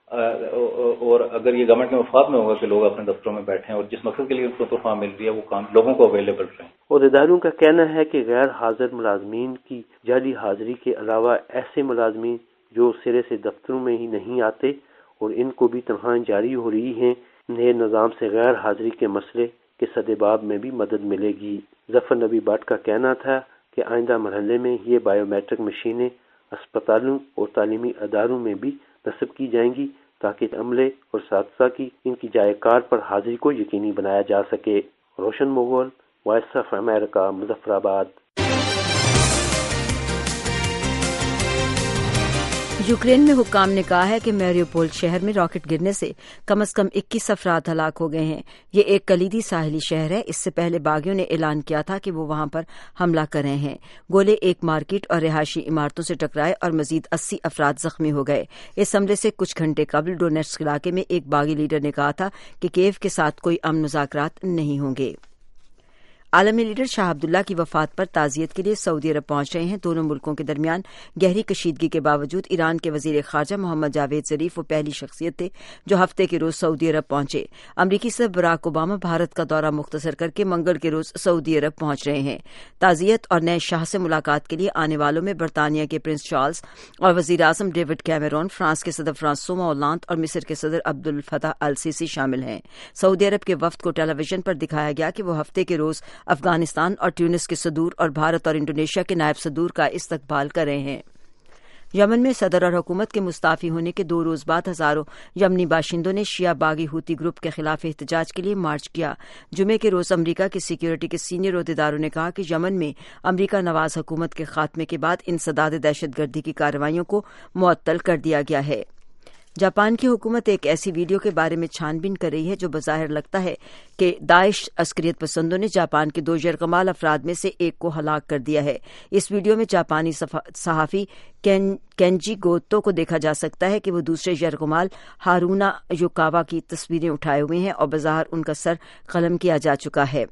اور اگر یہ گورنمنٹ کے مفاد میں ہوگا کہ لوگ اپنے دفتروں میں بیٹھیں اور جس مقصد کے لیے ان کو تنخواہ مل رہی ہے وہ کام لوگوں کو اویلیبل رہیں۔ اور اداروں کا کہنا ہے کہ غیر حاضر ملازمین کی جعلی حاضری کے علاوہ ایسے ملازمین جو سرے سے دفتروں میں ہی نہیں آتے اور ان کو بھی تنخواہیں جاری ہو رہی ہیں، نئے نظام سے غیر حاضری کے مسئلے کے سدباب میں بھی مدد ملے گی۔ ظفر نبی بٹ کا کہنا تھا کہ آئندہ مرحلے میں یہ بایو میٹرک مشینیں اسپتالوں اور تعلیمی اداروں میں بھی نصب کی جائیں گی تاکہ عملے اور اساتذہ کی ان کی جائے کار پر حاضری کو یقینی بنایا جا سکے۔ Roshan Mughal, Voice of America, Muzaffarabad. Ukraine میں حکام نے کہا ہے کہ میریوپول شہر میں راکٹ گرنے سے کم از کم 21 افراد ہلاک ہو گئے ہیں۔ یہ ایک کلیدی ساحلی شہر ہے۔ اس سے پہلے باغیوں نے اعلان کیا تھا کہ وہ وہاں پر حملہ کر رہے ہیں۔ گولے ایک مارکیٹ اور رہائشی عمارتوں سے ٹکرائے اور مزید 80 افراد زخمی ہو گئے۔ اس حملے سے کچھ گھنٹے قبل ڈونیٹسک علاقے میں ایک باغی لیڈر نے کہا تھا کہ کیف کے ساتھ کوئی امن مذاکرات نہیں ہوں گے۔ عالمی لیڈر شاہ عبداللہ کی وفات پر تعزیت کے لیے سعودی عرب پہنچ رہے ہیں۔ دونوں ملکوں کے درمیان گہری کشیدگی کے باوجود ایران کے وزیر خارجہ محمد جاوید ظریف وہ پہلی شخصیت تھے جو ہفتے کے روز سعودی عرب پہنچے۔ امریکی صدر براک اوباما بھارت کا دورہ مختصر کر کے منگل کے روز سعودی عرب پہنچ رہے ہیں۔ تعزیت اور نئے شاہ سے ملاقات کے لیے آنے والوں میں برطانیہ کے پرنس چارلز اور وزیر اعظم ڈیوڈ کیمرون، فرانس کے صدر فرانسوا ہولانڈ اور مصر کے صدر عبد الفتاح السیسی شامل ہیں۔ سعودی عرب کے وفد کو ٹیلی ویژن پر دکھایا گیا کہ وہ ہفتے کے روز افغانستان اور ٹیونس کے صدور اور بھارت اور انڈونیشیا کے نائب صدور کا استقبال کر رہے ہیں۔ یمن میں صدر اور حکومت کے مستعفی ہونے کے 2 روز بعد ہزاروں یمنی باشندوں نے شیعہ باغی ہوتی گروپ کے خلاف احتجاج کے لیے مارچ کیا۔ جمعے کے روز امریکہ کی سیکیورٹی کے سینئر عہدیداروں نے کہا کہ یمن میں امریکہ نواز حکومت کے خاتمے کے بعد انسداد دہشت گردی کی کارروائیوں کو معطل کر دیا گیا ہے۔ جاپان کی حکومت ایک ایسی ویڈیو کے بارے میں چھان بین کر رہی ہے جو بظاہر لگتا ہے کہ داعش عسکریت پسندوں نے جاپان کے 2 یرغمال افراد میں سے ایک کو ہلاک کر دیا ہے۔ اس ویڈیو میں جاپانی صحافی کینجی گوتو کو دیکھا جا سکتا ہے کہ وہ دوسرے یرغمال ہارونا یوکاوا کی تصویریں اٹھائے ہوئے ہیں اور بظاہر ان کا سر قلم کیا جا چکا ہے۔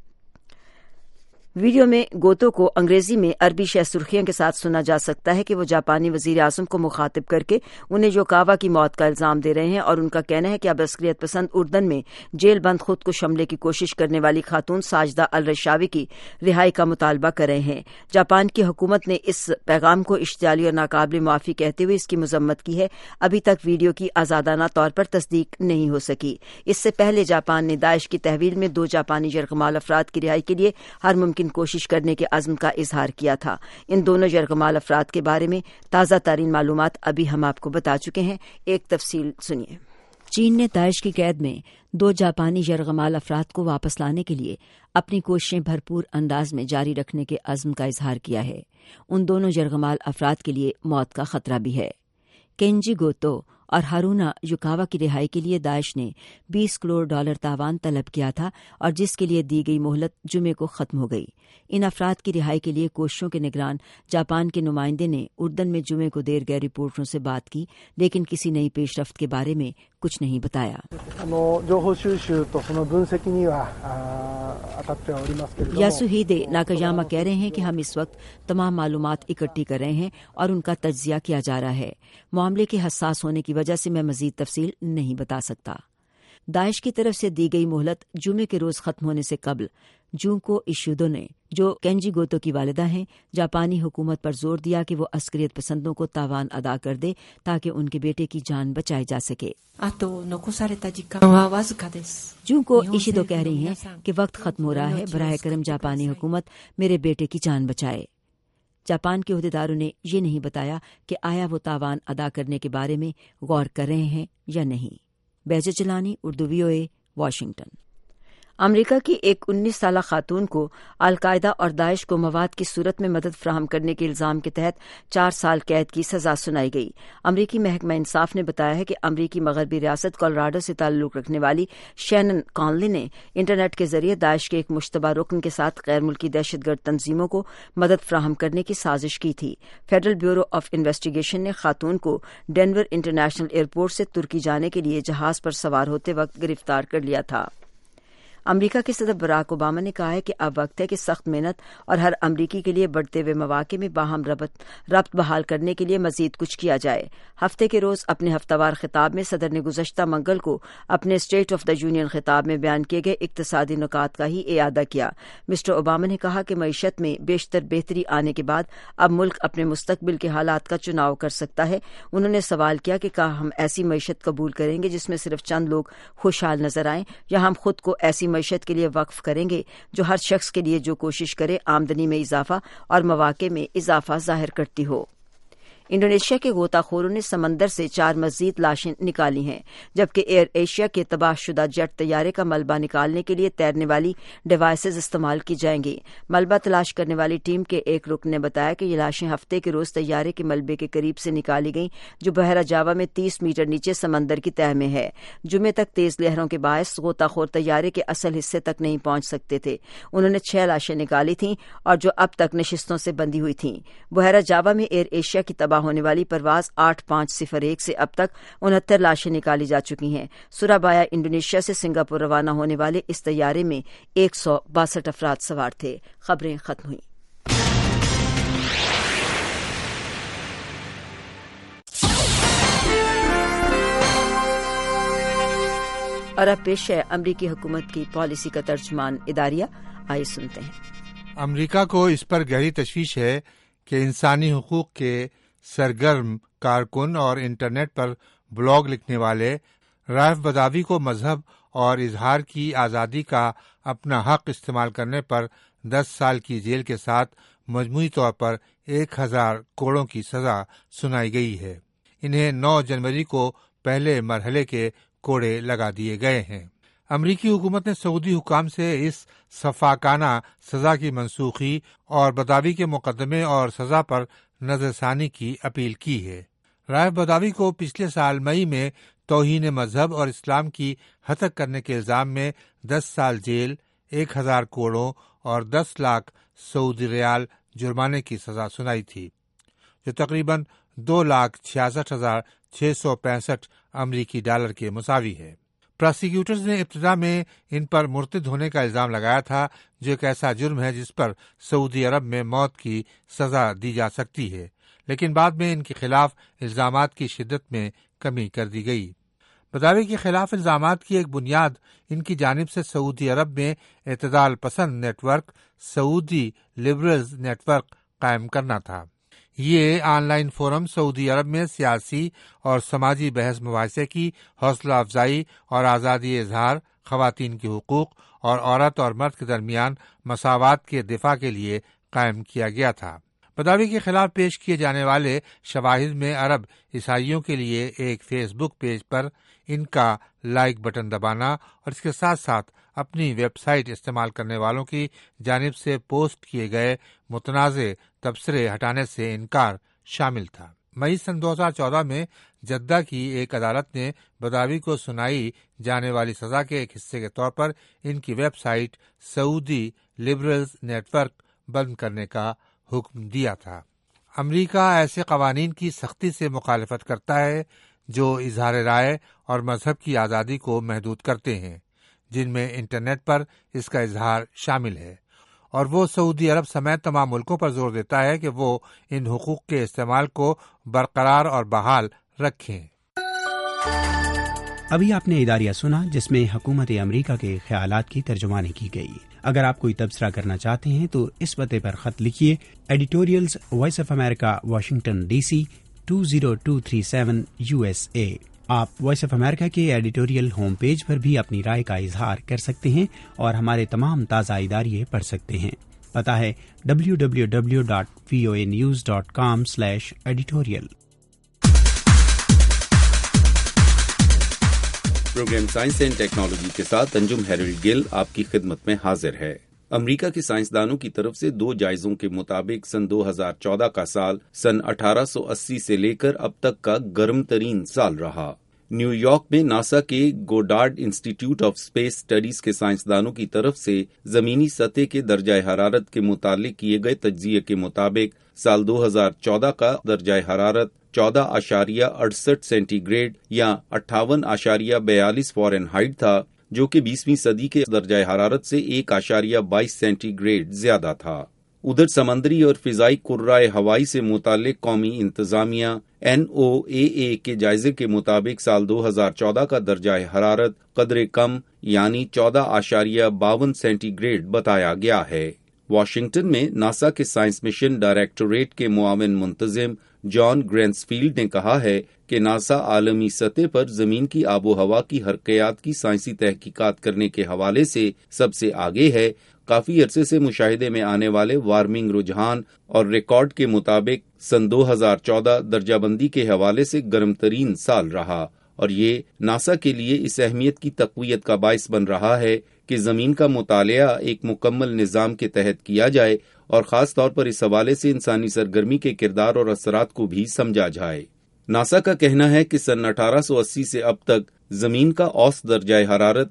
ویڈیو میں گوتو کو انگریزی میں عربی شہ سرخیوں کے ساتھ سنا جا سکتا ہے کہ وہ جاپانی وزیر اعظم کو مخاطب کر کے انہیں یوکاوا کی موت کا الزام دے رہے ہیں اور ان کا کہنا ہے کہ اب عسکریت پسند اردن میں جیل بند خود کو حملے کی کوشش کرنے والی خاتون ساجدہ الرشاوی کی رہائی کا مطالبہ کر رہے ہیں۔ جاپان کی حکومت نے اس پیغام کو اشتعالی اور ناقابل معافی کہتے ہوئے اس کی مذمت کی ہے۔ ابھی تک ویڈیو کی آزادانہ طور پر تصدیق نہیں ہو سکی۔ اس سے پہلے جاپان نے داعش کی تحویل میں 2 جاپانی یرغمال افراد کی رہائی کے لیے ہر ممکن मुमकिन कोशिश करने के अज़्म का इजहार किया था। इन दोनों यरगमाल अफराद के बारे में ताज़ा तरीन मालूमात अभी हम आपको बता चुके हैं। एक तफसील सुनिए। चीन ने दाइश की कैद में 2 जापानी यरगमाल अफराद को वापस लाने के लिए अपनी कोशिशें भरपूर अंदाज में जारी रखने के अज़्म का इजहार किया है। उन दोनों यरगमाल अफराद के लिए मौत का खतरा भी है। केंजी गोतो और हारूना युकावा की रिहाई के लिए दाइश ने $20 करोड़ तावान तलब किया था और जिसके लिए दी गई मोहलत जुमे को खत्म हो गई। इन अफराद की रिहाई के लिए कोशिशों के निगरान जापान के नुमाइंदे ने उर्दन में जुमे को देर गए रिपोर्टरों से बात की, लेकिन किसी नई पेशरफ्त के बारे में कुछ नहीं बताया। यासुहिदे नाकायामा कह रहे हैं कि हम इस वक्त तमाम मालूमात इकट्ठी कर रहे हैं और उनका तज्जिया किया जा रहा है। मामले के हसास होने की वजह से मैं मजीद तफसील नहीं बता सकता। दाइश की तरफ से दी गई मोहलत जुमे के रोज खत्म होने से कबल जूको इशुदो ने, जो केंजी गोतो की वालिदा हैं, जापानी हुकूमत पर जोर दिया कि वो अस्करियत पसंदों को तावान अदा कर दे ताकि उनके बेटे की जान बचाई जा सके। जूको इशिदो कह रही हैं कि वक्त खत्म हो रहा है, बराह करम जापानी हुकूमत मेरे बेटे की जान बचाए। जापान के अहदेदारों ने ये नहीं बताया कि आया वो तावान अदा करने के बारे में गौर कर रहे हैं या नहीं। बैजर जिलानी, उर्दू VOA, वाशिंगटन। अमरीका की एक 19 साला खातून को अलकायदा और दाइश को मवाद की सूरत में मदद फराहम करने के इल्जाम के तहत 4 साल कैद की सजा सुनाई गई। अमरीकी महकमा इंसाफ ने बताया है कि अमरीकी मगरबी रियासत कोलोराडो से ताल्लुक रखने वाली शैनन कॉनली ने इंटरनेट के जरिए दाइश के एक मुश्तबा रुकन के साथ गैर मुल्की दहशतगर्द तंजीमों को मदद फराहम करने की साजिश की थी। फेडरल ब्यूरो ऑफ इन्वेस्टिगेशन ने खातून को डेनवर इंटरनेशनल एयरपोर्ट से तुर्की जाने के लिए जहाज पर सवार होते वक्त गिरफ्तार कर लिया था। अमरीका के सदर बराक ओबामा ने कहा है कि अब वक्त है कि सख्त मेहनत और हर अमरीकी के लिए बढ़ते हुए मौके में बाहम रब्त बहाल करने के लिए मजीद कुछ किया जाए। हफ्ते के रोज अपने हफ्तावार खिताब में सदर ने गुज़श्ता मंगल को अपने स्टेट ऑफ द यूनियन खिताब में बयान किए गए इक्तसादी नुकात का ही इयादा किया। मिस्टर ओबामा ने कहा कि मईशत में बेशतर बेहतरी आने के बाद अब मुल्क अपने मुस्तकबिल के हालात का चुनाव कर सकता है। उन्होंने सवाल किया कि क्या हम ऐसी मईशत कबूल करेंगे जिसमें सिर्फ चंद लोग खुशहाल नजर आएं, या हम खुद को ऐसी मईशत के लिए वक्फ करेंगे जो हर शख्स के लिए जो कोशिश करे आमदनी में इजाफा और मौके में इजाफा जाहिर करती हो। इंडोनेशिया के गोताखोरों ने समंदर से 4 मजीद लाशें निकाली हैं, जबकि एयर एशिया के तबाहशुदा जेट तैयारे का मलबा निकालने के लिए तैरने वाली डिवाइसेज इस्तेमाल की जाएंगी। मलबा तलाश करने वाली टीम के एक रुकन ने बताया कि ये लाशें हफ्ते के रोज तैयारे के मलबे के करीब से निकाली गईं, जो बहरा जावा में 30 मीटर नीचे समंदर की तह में है। जुमे तक तेज लहरों के बायस गोताखोर तैयारे के असल हिस्से तक नहीं पहुंच सकते थे। उन्होंने 6 लाशें निकाली थीं और जो अब तक नशिस्तों से बंधी हुई थीं। बहरा जावा में एयर एशिया की होने वाली परवाज 8501 से अब तक 69 लाशें निकाली जा चुकी हैं। सुराबाया इंडोनेशिया से सिंगापुर रवाना होने वाले इस तैयारे में 162 अफराद सवार थे। खबरें खत्म हुई। और अब पेश है अमरीकी हुकूमत की पॉलिसी का तर्जुमान इदारिया। आइए सुनते हैं। अमरीका को इस पर गहरी तशवीश है कि इंसानी हुकूक के सरगर्म कारकुन और इंटरनेट पर ब्लॉग लिखने वाले राइफ बदावी को मजहब और इजहार की आज़ादी का अपना हक इस्तेमाल करने पर 10 साल की जेल के साथ मजमूई तौर पर 1000 कोड़ों की सजा सुनाई गई है। इन्हें 9 जनवरी को पहले मरहले के कोड़े लगा दिए गए हैं। अमरीकी हुकूमत ने सऊदी हुकाम से इस सफाकाना सजा की मनसूखी और बदावी के मुकदमे और सजा पर नजरसानी की अपील की है। राइफ बदावी को पिछले साल मई में तौहीन मजहब और इस्लाम की हतक करने के इल्जाम में 10 साल जेल, 1000 कोड़ों और 10 लाख सऊदी रियाल जुर्माने की सजा सुनाई थी, जो तकरीबन 2,66,665 अमरीकी डॉलर के मुसावी है। प्रोसिक्यूटर्स ने इब्तिदा में इन पर मुर्तद होने का इल्जाम लगाया था, जो एक ऐसा जुर्म है जिस पर सऊदी अरब में मौत की सजा दी जा सकती है, लेकिन बाद में इनके खिलाफ इल्जामात की शिद्दत में कमी कर दी गई। बदावी के खिलाफ इल्जामात की एक बुनियाद इनकी जानिब से सऊदी अरब में एतदाल पसंद नेटवर्क सऊदी लिबरल्स नेटवर्क कायम करना था। ये ऑनलाइन फोरम सऊदी अरब में सियासी और समाजी बहस मुबाहिसे की हौसला अफजाई और आज़ादी इजहार, खवातीन के हुकूक और औरत और मर्द के दरमियान मसावात के दिफा के लिए कायम किया गया था। बदावी के खिलाफ पेश किए जाने वाले शवाहिद में अरब ईसाइयों के लिए एक फेसबुक पेज पर इनका लाइक बटन दबाना और इसके साथ साथ अपनी वेबसाइट इस्तेमाल करने वालों की जानिब से पोस्ट किए गए मुतनाज़े तबसरे हटाने से इनकार शामिल था। मई सन 2014 में जद्दा की एक अदालत ने बदावी को सुनाई जाने वाली सजा के एक हिस्से के तौर पर इनकी वेबसाइट सऊदी लिबरल्स नेटवर्क बंद करने का हुक्म दिया था। अमरीका ऐसे कवानीन की सख्ती से मुखालफत करता है जो इजहार राय और मजहब की आज़ादी को महदूद करते हैं, जिनमें इंटरनेट पर इसका इजहार शामिल है, और वो सऊदी अरब समेत तमाम मुल्कों पर जोर देता है कि वो इन हुकूक के इस्तेमाल को बरकरार और बहाल रखें। अभी आपने इदारिया सुना जिसमें हुकूमत अमरीका के ख्यालात की तर्जुमानी की गई। अगर आप कोई तबसरा करना चाहते हैं तो इस पते पर खत लिखिए, editorials Voice of America, Washington DC 20237 USA। आप वॉइस ऑफ अमेरिका के एडिटोरियल होम पेज पर भी अपनी राय का इजहार कर सकते हैं और हमारे तमाम ताज़ा इदारिये पढ़ सकते हैं। पता है www.voanews.com/editorial। Programme science and technology के साथ अंजुम हैरल्ड गिल आपकी खिदमत में हाजिर है। अमेरिका के साइंसदानों की तरफ से 2 जायजों के मुताबिक सन 2014 का साल सन 1880 से लेकर अब तक का गर्म तरीन साल रहा। न्यूयॉर्क में नासा के Goddard institute of space studies के साइंसदानों की तरफ से जमीनी सतह के दर्जा हरारत के मुतालिक किए गए तज्जिये के मुताबिक साल 2014 का दर्जा हरारत 14.68 सेंटीग्रेड या 58.42 फ़ारेनहाइट था, जो कि 20वीं सदी के दर्जा हरारत से 1.22 सेंटीग्रेड ज्यादा था। उधर समंदरी और फिजाई कुर्राए हवाई से मुतालिक कौमी इंतजामिया NOAA के जायजे के मुताबिक साल 2014 का दर्जा हरारत कदरे कम यानी 14.52 सेंटीग्रेड बताया गया है। वाशिंगटन में नासा के साइंस मिशन डायरेक्टोरेट के मुआविन मुंतजिम जॉन ग्रेंसफील्ड ने कहा है कि नासा आलमी सतह पर जमीन की आबो हवा की हरकयात की साइंसी तहकीकात करने के हवाले से सबसे आगे है। काफी अरसे से मुशाहिदे में आने वाले वार्मिंग रुझान और रिकॉर्ड के मुताबिक सन 2014 दर्जाबंदी के हवाले से गर्म तरीन साल रहा और ये नासा के लिए इस अहमियत की तक़वियत का बाइस बन रहा है कि जमीन का मुतालिया एक मुकम्मल निज़ाम के तहत किया जाए और खास तौर पर इस हवाले से इंसानी सरगर्मी के किरदार और असरात को भी समझा जाए। नासा का कहना है कि सन 1880 से अब तक जमीन का औसत दर्जा हरारत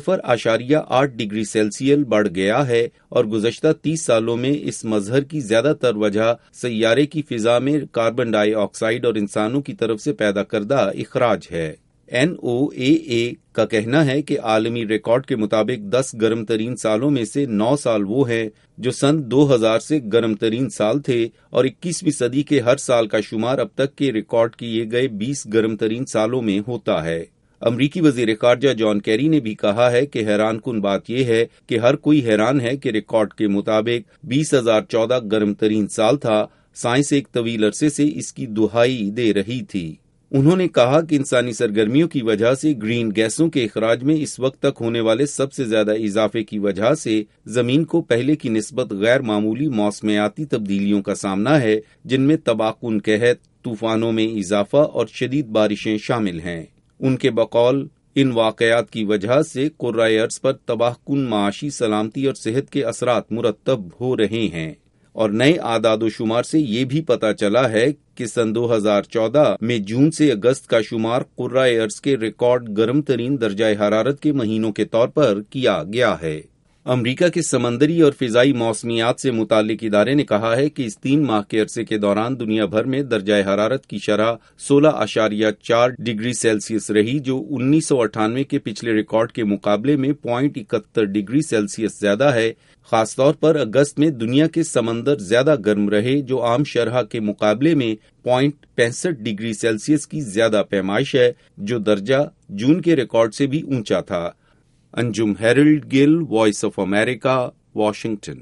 0.8 डिग्री सेल्सियस बढ़ गया है और गुज़श्ता 30 सालों में इस मजहर की ज्यादातर वजह सैयारे की फिजा में कार्बन डाइऑक्साइड और इंसानों की तरफ से पैदा करदा इखराज है। NOAA का कहना है कि आलमी रिकॉर्ड के मुताबिक 10 गर्म तरीन सालों में से 9 साल वो हैं जो सन 2000 से गर्म तरीन साल थे और 21वीं सदी के हर साल का शुमार अब तक के रिकॉर्ड किए गए 20 गर्म तरीन सालों में होता है। अमरीकी वजीर खारजा जॉन कैरी ने भी कहा है कि हैरान कुन बात यह है कि हर कोई हैरान है कि रिकॉर्ड के मुताबिक 2014 गर्म तरीन साल था। साइंस एक तवील अरसे से इसकी दुहाई दे रही थी। उन्होंने कहा कि इंसानी सरगर्मियों की वजह से ग्रीन गैसों के इखराज में इस वक्त तक होने वाले सबसे ज्यादा इजाफे की वजह से जमीन को पहले की निस्बत गैर मामूली मौसमियाती तब्दीलियों का सामना है, जिनमें तबाहकुन कहत, तूफानों में इजाफा और शदीद बारिशें शामिल हैं। उनके बकौल इन वाकयात की वजह से कुर्राए अर्ज पर तबाहकुन माशी सलामती और सेहत के असरात मुरतब हो रहे हैं और नए आदाद शुमार से ये भी पता चला है कि सन 2014 में जून से अगस्त का शुमार कुर्राए अर्ज के रिकॉर्ड गर्म तरीन दर्जा हरारत के महीनों के तौर पर किया गया है। अमरीका के समंदरी और फिजाई मौसमियात से मुतालिक इदारे ने कहा है कि इस 3 माह के अरसे के दौरान दुनिया भर में दर्जा हरारत की शरह 16.4 डिग्री सेल्सियस रही, जो 1998 के पिछले रिकॉर्ड के मुकाबले में 0.71 डिग्री सेल्सियस ज्यादा है। खासतौर पर अगस्त में दुनिया के समंदर ज्यादा गर्म रहे, जो आम शरह के मुकाबले में 0.65 डिग्री सेल्सियस की ज्यादा पैमाइश है, जो दर्जा जून के रिकॉर्ड से भी ऊंचा था। Anjum Harold Gill, Voice of America, Washington.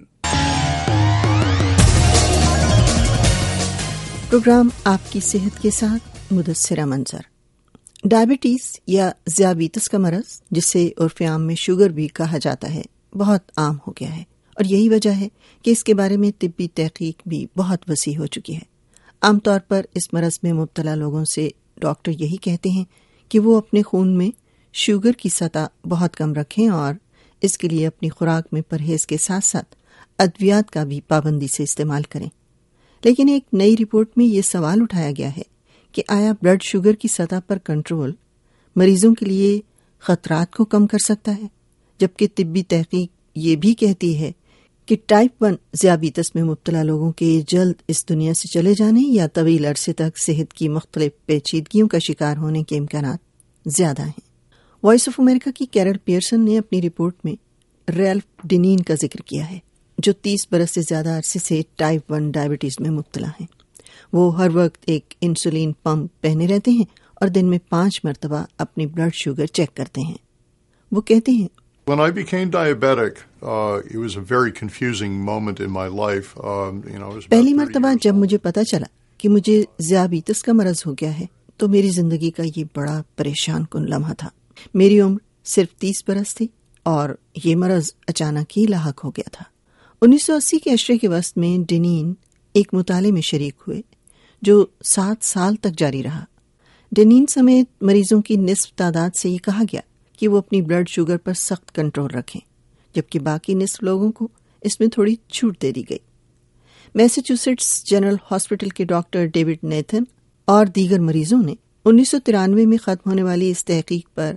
Program आपकी सेहत के साथ मुदस्सिरा मंजर। डायबिटीज या ज़ियाबीतस का मरज, जिसे उर्फ़ आम में शुगर भी कहा जाता है, बहुत आम हो गया है और यही वजह है कि इसके बारे में तिब्बी तहकीक भी बहुत वसी हो चुकी है। आमतौर पर इस मरज में मुब्तला लोगों से डॉक्टर यही कहते हैं कि वो अपने खून में शुगर की सतह बहुत कम रखें और इसके लिए अपनी खुराक में परहेज के साथ साथ अद्वियात का भी पाबंदी से इस्तेमाल करें। लेकिन एक नई रिपोर्ट में ये सवाल उठाया गया है कि आया ब्लड शुगर की सतह पर कंट्रोल मरीजों के लिए खतरात को कम कर सकता है, जबकि तिब्बी तहकीक ये भी कहती है कि टाइप 1 ज़ियाबीतस में मुब्तला लोगों के जल्द इस दुनिया से चले जाने या तवील अरसे तक सेहत की मुख्तलिफ पेचीदगियों का शिकार होने के इम्कानात ज्यादा हैं। वॉइस ऑफ अमेरिका की कैरल पियर्सन ने अपनी रिपोर्ट में रैल्फ डिनीन का जिक्र किया है, जो 30 बरस से ज्यादा अरसे से टाइप 1 डायबिटीज में मुब्तला हैं। वो हर वक्त एक इंसुलिन पंप पहने रहते हैं और दिन में 5 मरतबा अपनी ब्लड शुगर चेक करते हैं। वो कहते हैं, When I became diabetic, it was a very confusing moment in my life. पहली मरतबा जब मुझे पता चला कि मुझे ज़ियाबीतस का मरज हो गया है तो मेरी जिंदगी का ये बड़ा परेशान कुन लम्हा था। मेरी उम्र सिर्फ 30 बरस थी और ये मरज अचानक ही लाहक हो गया था। 1980 के अशरे के वस्त में डिनीन एक मुताले में शरीक हुए जो 7 साल तक जारी रहा। डिनीन समेत मरीजों की निस्फ तादाद से ये कहा गया कि वो अपनी ब्लड शुगर पर सख्त कंट्रोल रखें, जबकि बाकी निस्फ लोगों को इसमें थोड़ी छूट दे दी गई। मैसाचुसेट्स जनरल हॉस्पिटल के डॉक्टर डेविड नेथन और दीगर मरीजों ने 1993 में खत्म होने वाली इस तहकीक पर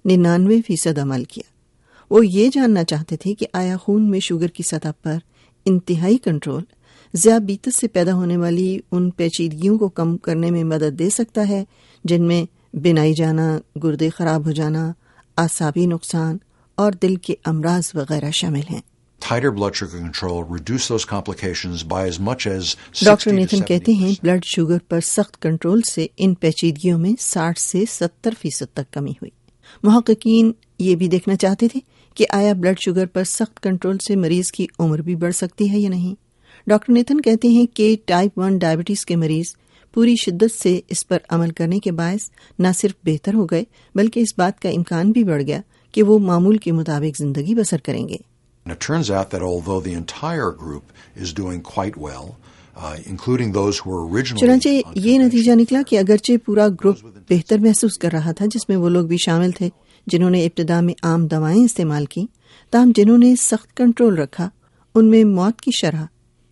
99% अमल किया। वो ये जानना चाहते थे कि आया खून में शुगर की सतह पर इंतहाई कंट्रोल ज़ियाबीतस से पैदा होने वाली उन पेचीदगियों को कम करने में मदद दे सकता है जिनमें बिनाई जाना, गुर्दे खराब हो जाना, आसाबी नुकसान और दिल के अमराज वगैरह शामिल हैं। Tighter blood sugar control reduce those complications by as much as 60 doctor Nathan कहते हैं, ब्लड शुगर पर सख्त कंट्रोल से इन पेचीदगियों में 60 से 70% तक कमी हुई। मुहक्किकीन ये भी देखना चाहते थे कि आया ब्लड शुगर पर सख्त कंट्रोल से मरीज की उम्र भी बढ़ सकती है या नहीं। डॉक्टर नेथन कहते हैं कि टाइप 1 डायबिटीज के मरीज पूरी शिद्दत से इस पर अमल करने के बायस न सिर्फ बेहतर हो गए बल्कि इस बात का इम्कान भी बढ़ गया कि वो मामूल के मुताबिक जिंदगी बसर करेंगे। And it turns out that although the entire group is doing quite well, including those who were originally चुनांचे ये नतीजा निकला कि अगरचे पूरा ग्रुप बेहतर महसूस कर रहा था, जिसमें वो लोग भी शामिल थे जिन्होंने इब्तिदा में आम दवाएं इस्तेमाल की, ताहम जिन्होंने सख्त कंट्रोल रखा उनमें मौत की शरह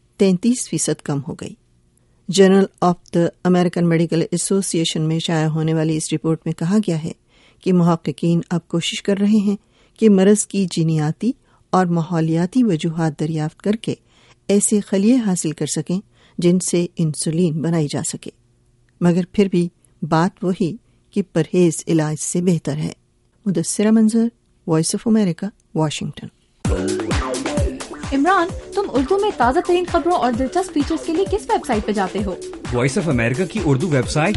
33% कम हो गई। Journal of the American Medical Association में शाया होने वाली इस रिपोर्ट में कहा गया है कि मुहक्किकीन अब कोशिश कर रहे हैं कि मरज की जीनियाती और माहौलियाती वजूहात दरियाफ्त करके ऐसे खलिए हासिल कर सकें जिनसे इंसुलिन बनाई जा सके, मगर फिर भी बात वही कि परहेज इलाज से बेहतर है। Mudassira Manzar, Voice of America, Washington. Imran, तुम उर्दू में ताज़ा तरीन खबरों और दिलचस्प फीचर्स के लिए किस वेबसाइट पे जाते हो? वॉइस ऑफ अमेरिका की उर्दू वेबसाइट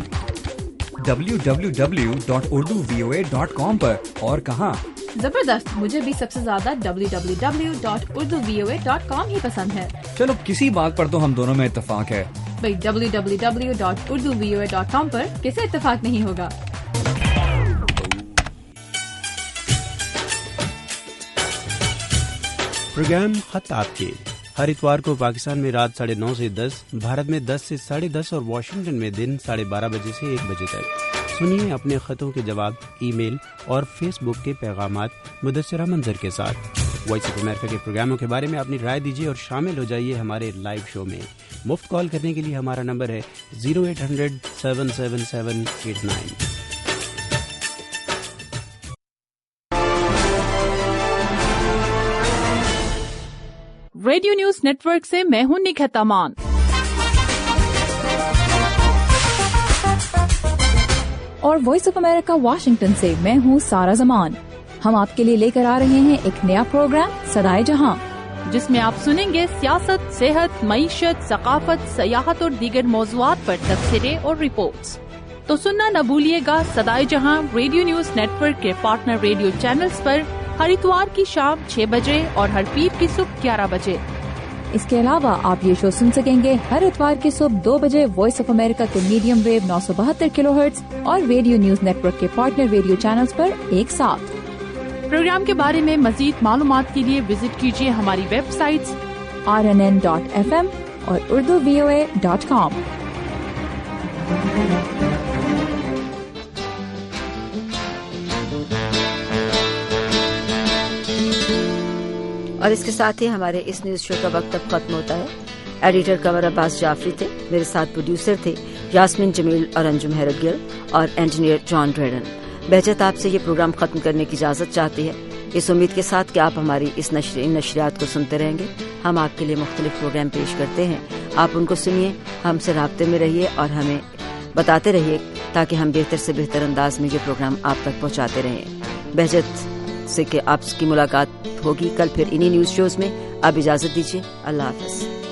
www.urduvoa.com पर। और कहाँ? जबरदस्त, मुझे भी सबसे ज्यादा www.urduvoa.com ही पसंद है। चलो किसी बात पर तो हम दोनों में इत्तेफाक है। भाई www.urduvoa.com पर किसे इत्तेफाक नहीं होगा। प्रोग्राम खत आपके हर इतवार को पाकिस्तान में रात 9:30 से 10, भारत में 10 से 10:30 और वॉशिंगटन में दिन 12:30 बजे से 1 बजे तक। सुनिए अपने खतों के जवाब ईमेल और फेसबुक के पैगामात मुदस्सिरा मंजर के साथ। वॉइस ऑफ अमेरिका के प्रोग्रामों के बारे में अपनी राय दीजिए और शामिल हो जाइए हमारे लाइव शो में। मुफ्त कॉल करने के लिए हमारा नंबर है 0800-777-89। रेडियो न्यूज नेटवर्क से मैं हूं निखत अमान। और वॉइस ऑफ अमेरिका वाशिंगटन से मैं हूं सारा जमान। हम आपके लिए लेकर आ रहे हैं एक नया प्रोग्राम सदाए जहां, जिसमें आप सुनेंगे सियासत, सेहत, मईशत, सकाफत, सयाहत और दीगर मौज़ूआत पर तबसरे और रिपोर्ट्स। तो सुनना न भूलिएगा सदाए जहां रेडियो न्यूज नेटवर्क के पार्टनर रेडियो चैनल्स पर हर इतवार की शाम 6 बजे और हर पीर की सुबह 11 बजे। اس کے علاوہ آپ یہ شو سن سکیں گے ہر اتوار کی صبح 2 بجے وائس آف امریکہ کے میڈیم ویو 972 کلو ہرٹز اور ریڈیو نیوز نیٹ ورک کے پارٹنر ریڈیو چینلز پر ایک ساتھ۔ پروگرام کے بارے میں مزید معلومات کے لیے وزٹ کیجیے ہماری ویب سائٹس rnn.fm اور urduvoa.com۔ اور اس کے ساتھ ہی ہمارے اس نیوز شو کا وقت اب ختم ہوتا ہے۔ ایڈیٹر قمر عباس جعفری تھے، میرے ساتھ پروڈیوسر تھے یاسمین جمیل اور انجم حیرت گل اور انجینئر جان ڈریڈن۔ بہجت آپ سے یہ پروگرام ختم کرنے کی اجازت چاہتی ہے، اس امید کے ساتھ کہ آپ ہماری اس نشریات کو سنتے رہیں گے۔ ہم آپ کے لیے مختلف پروگرام پیش کرتے ہیں، آپ ان کو سنیے، ہم سے رابطے میں رہیے اور ہمیں بتاتے رہیے تاکہ ہم بہتر سے بہتر انداز میں یہ پروگرام آپ تک پہنچاتے رہیں۔ بہجت سے کہ آپ کی ملاقات ہوگی کل پھر انہی نیوز شوز میں۔ آپ اجازت دیجیے، اللہ حافظ۔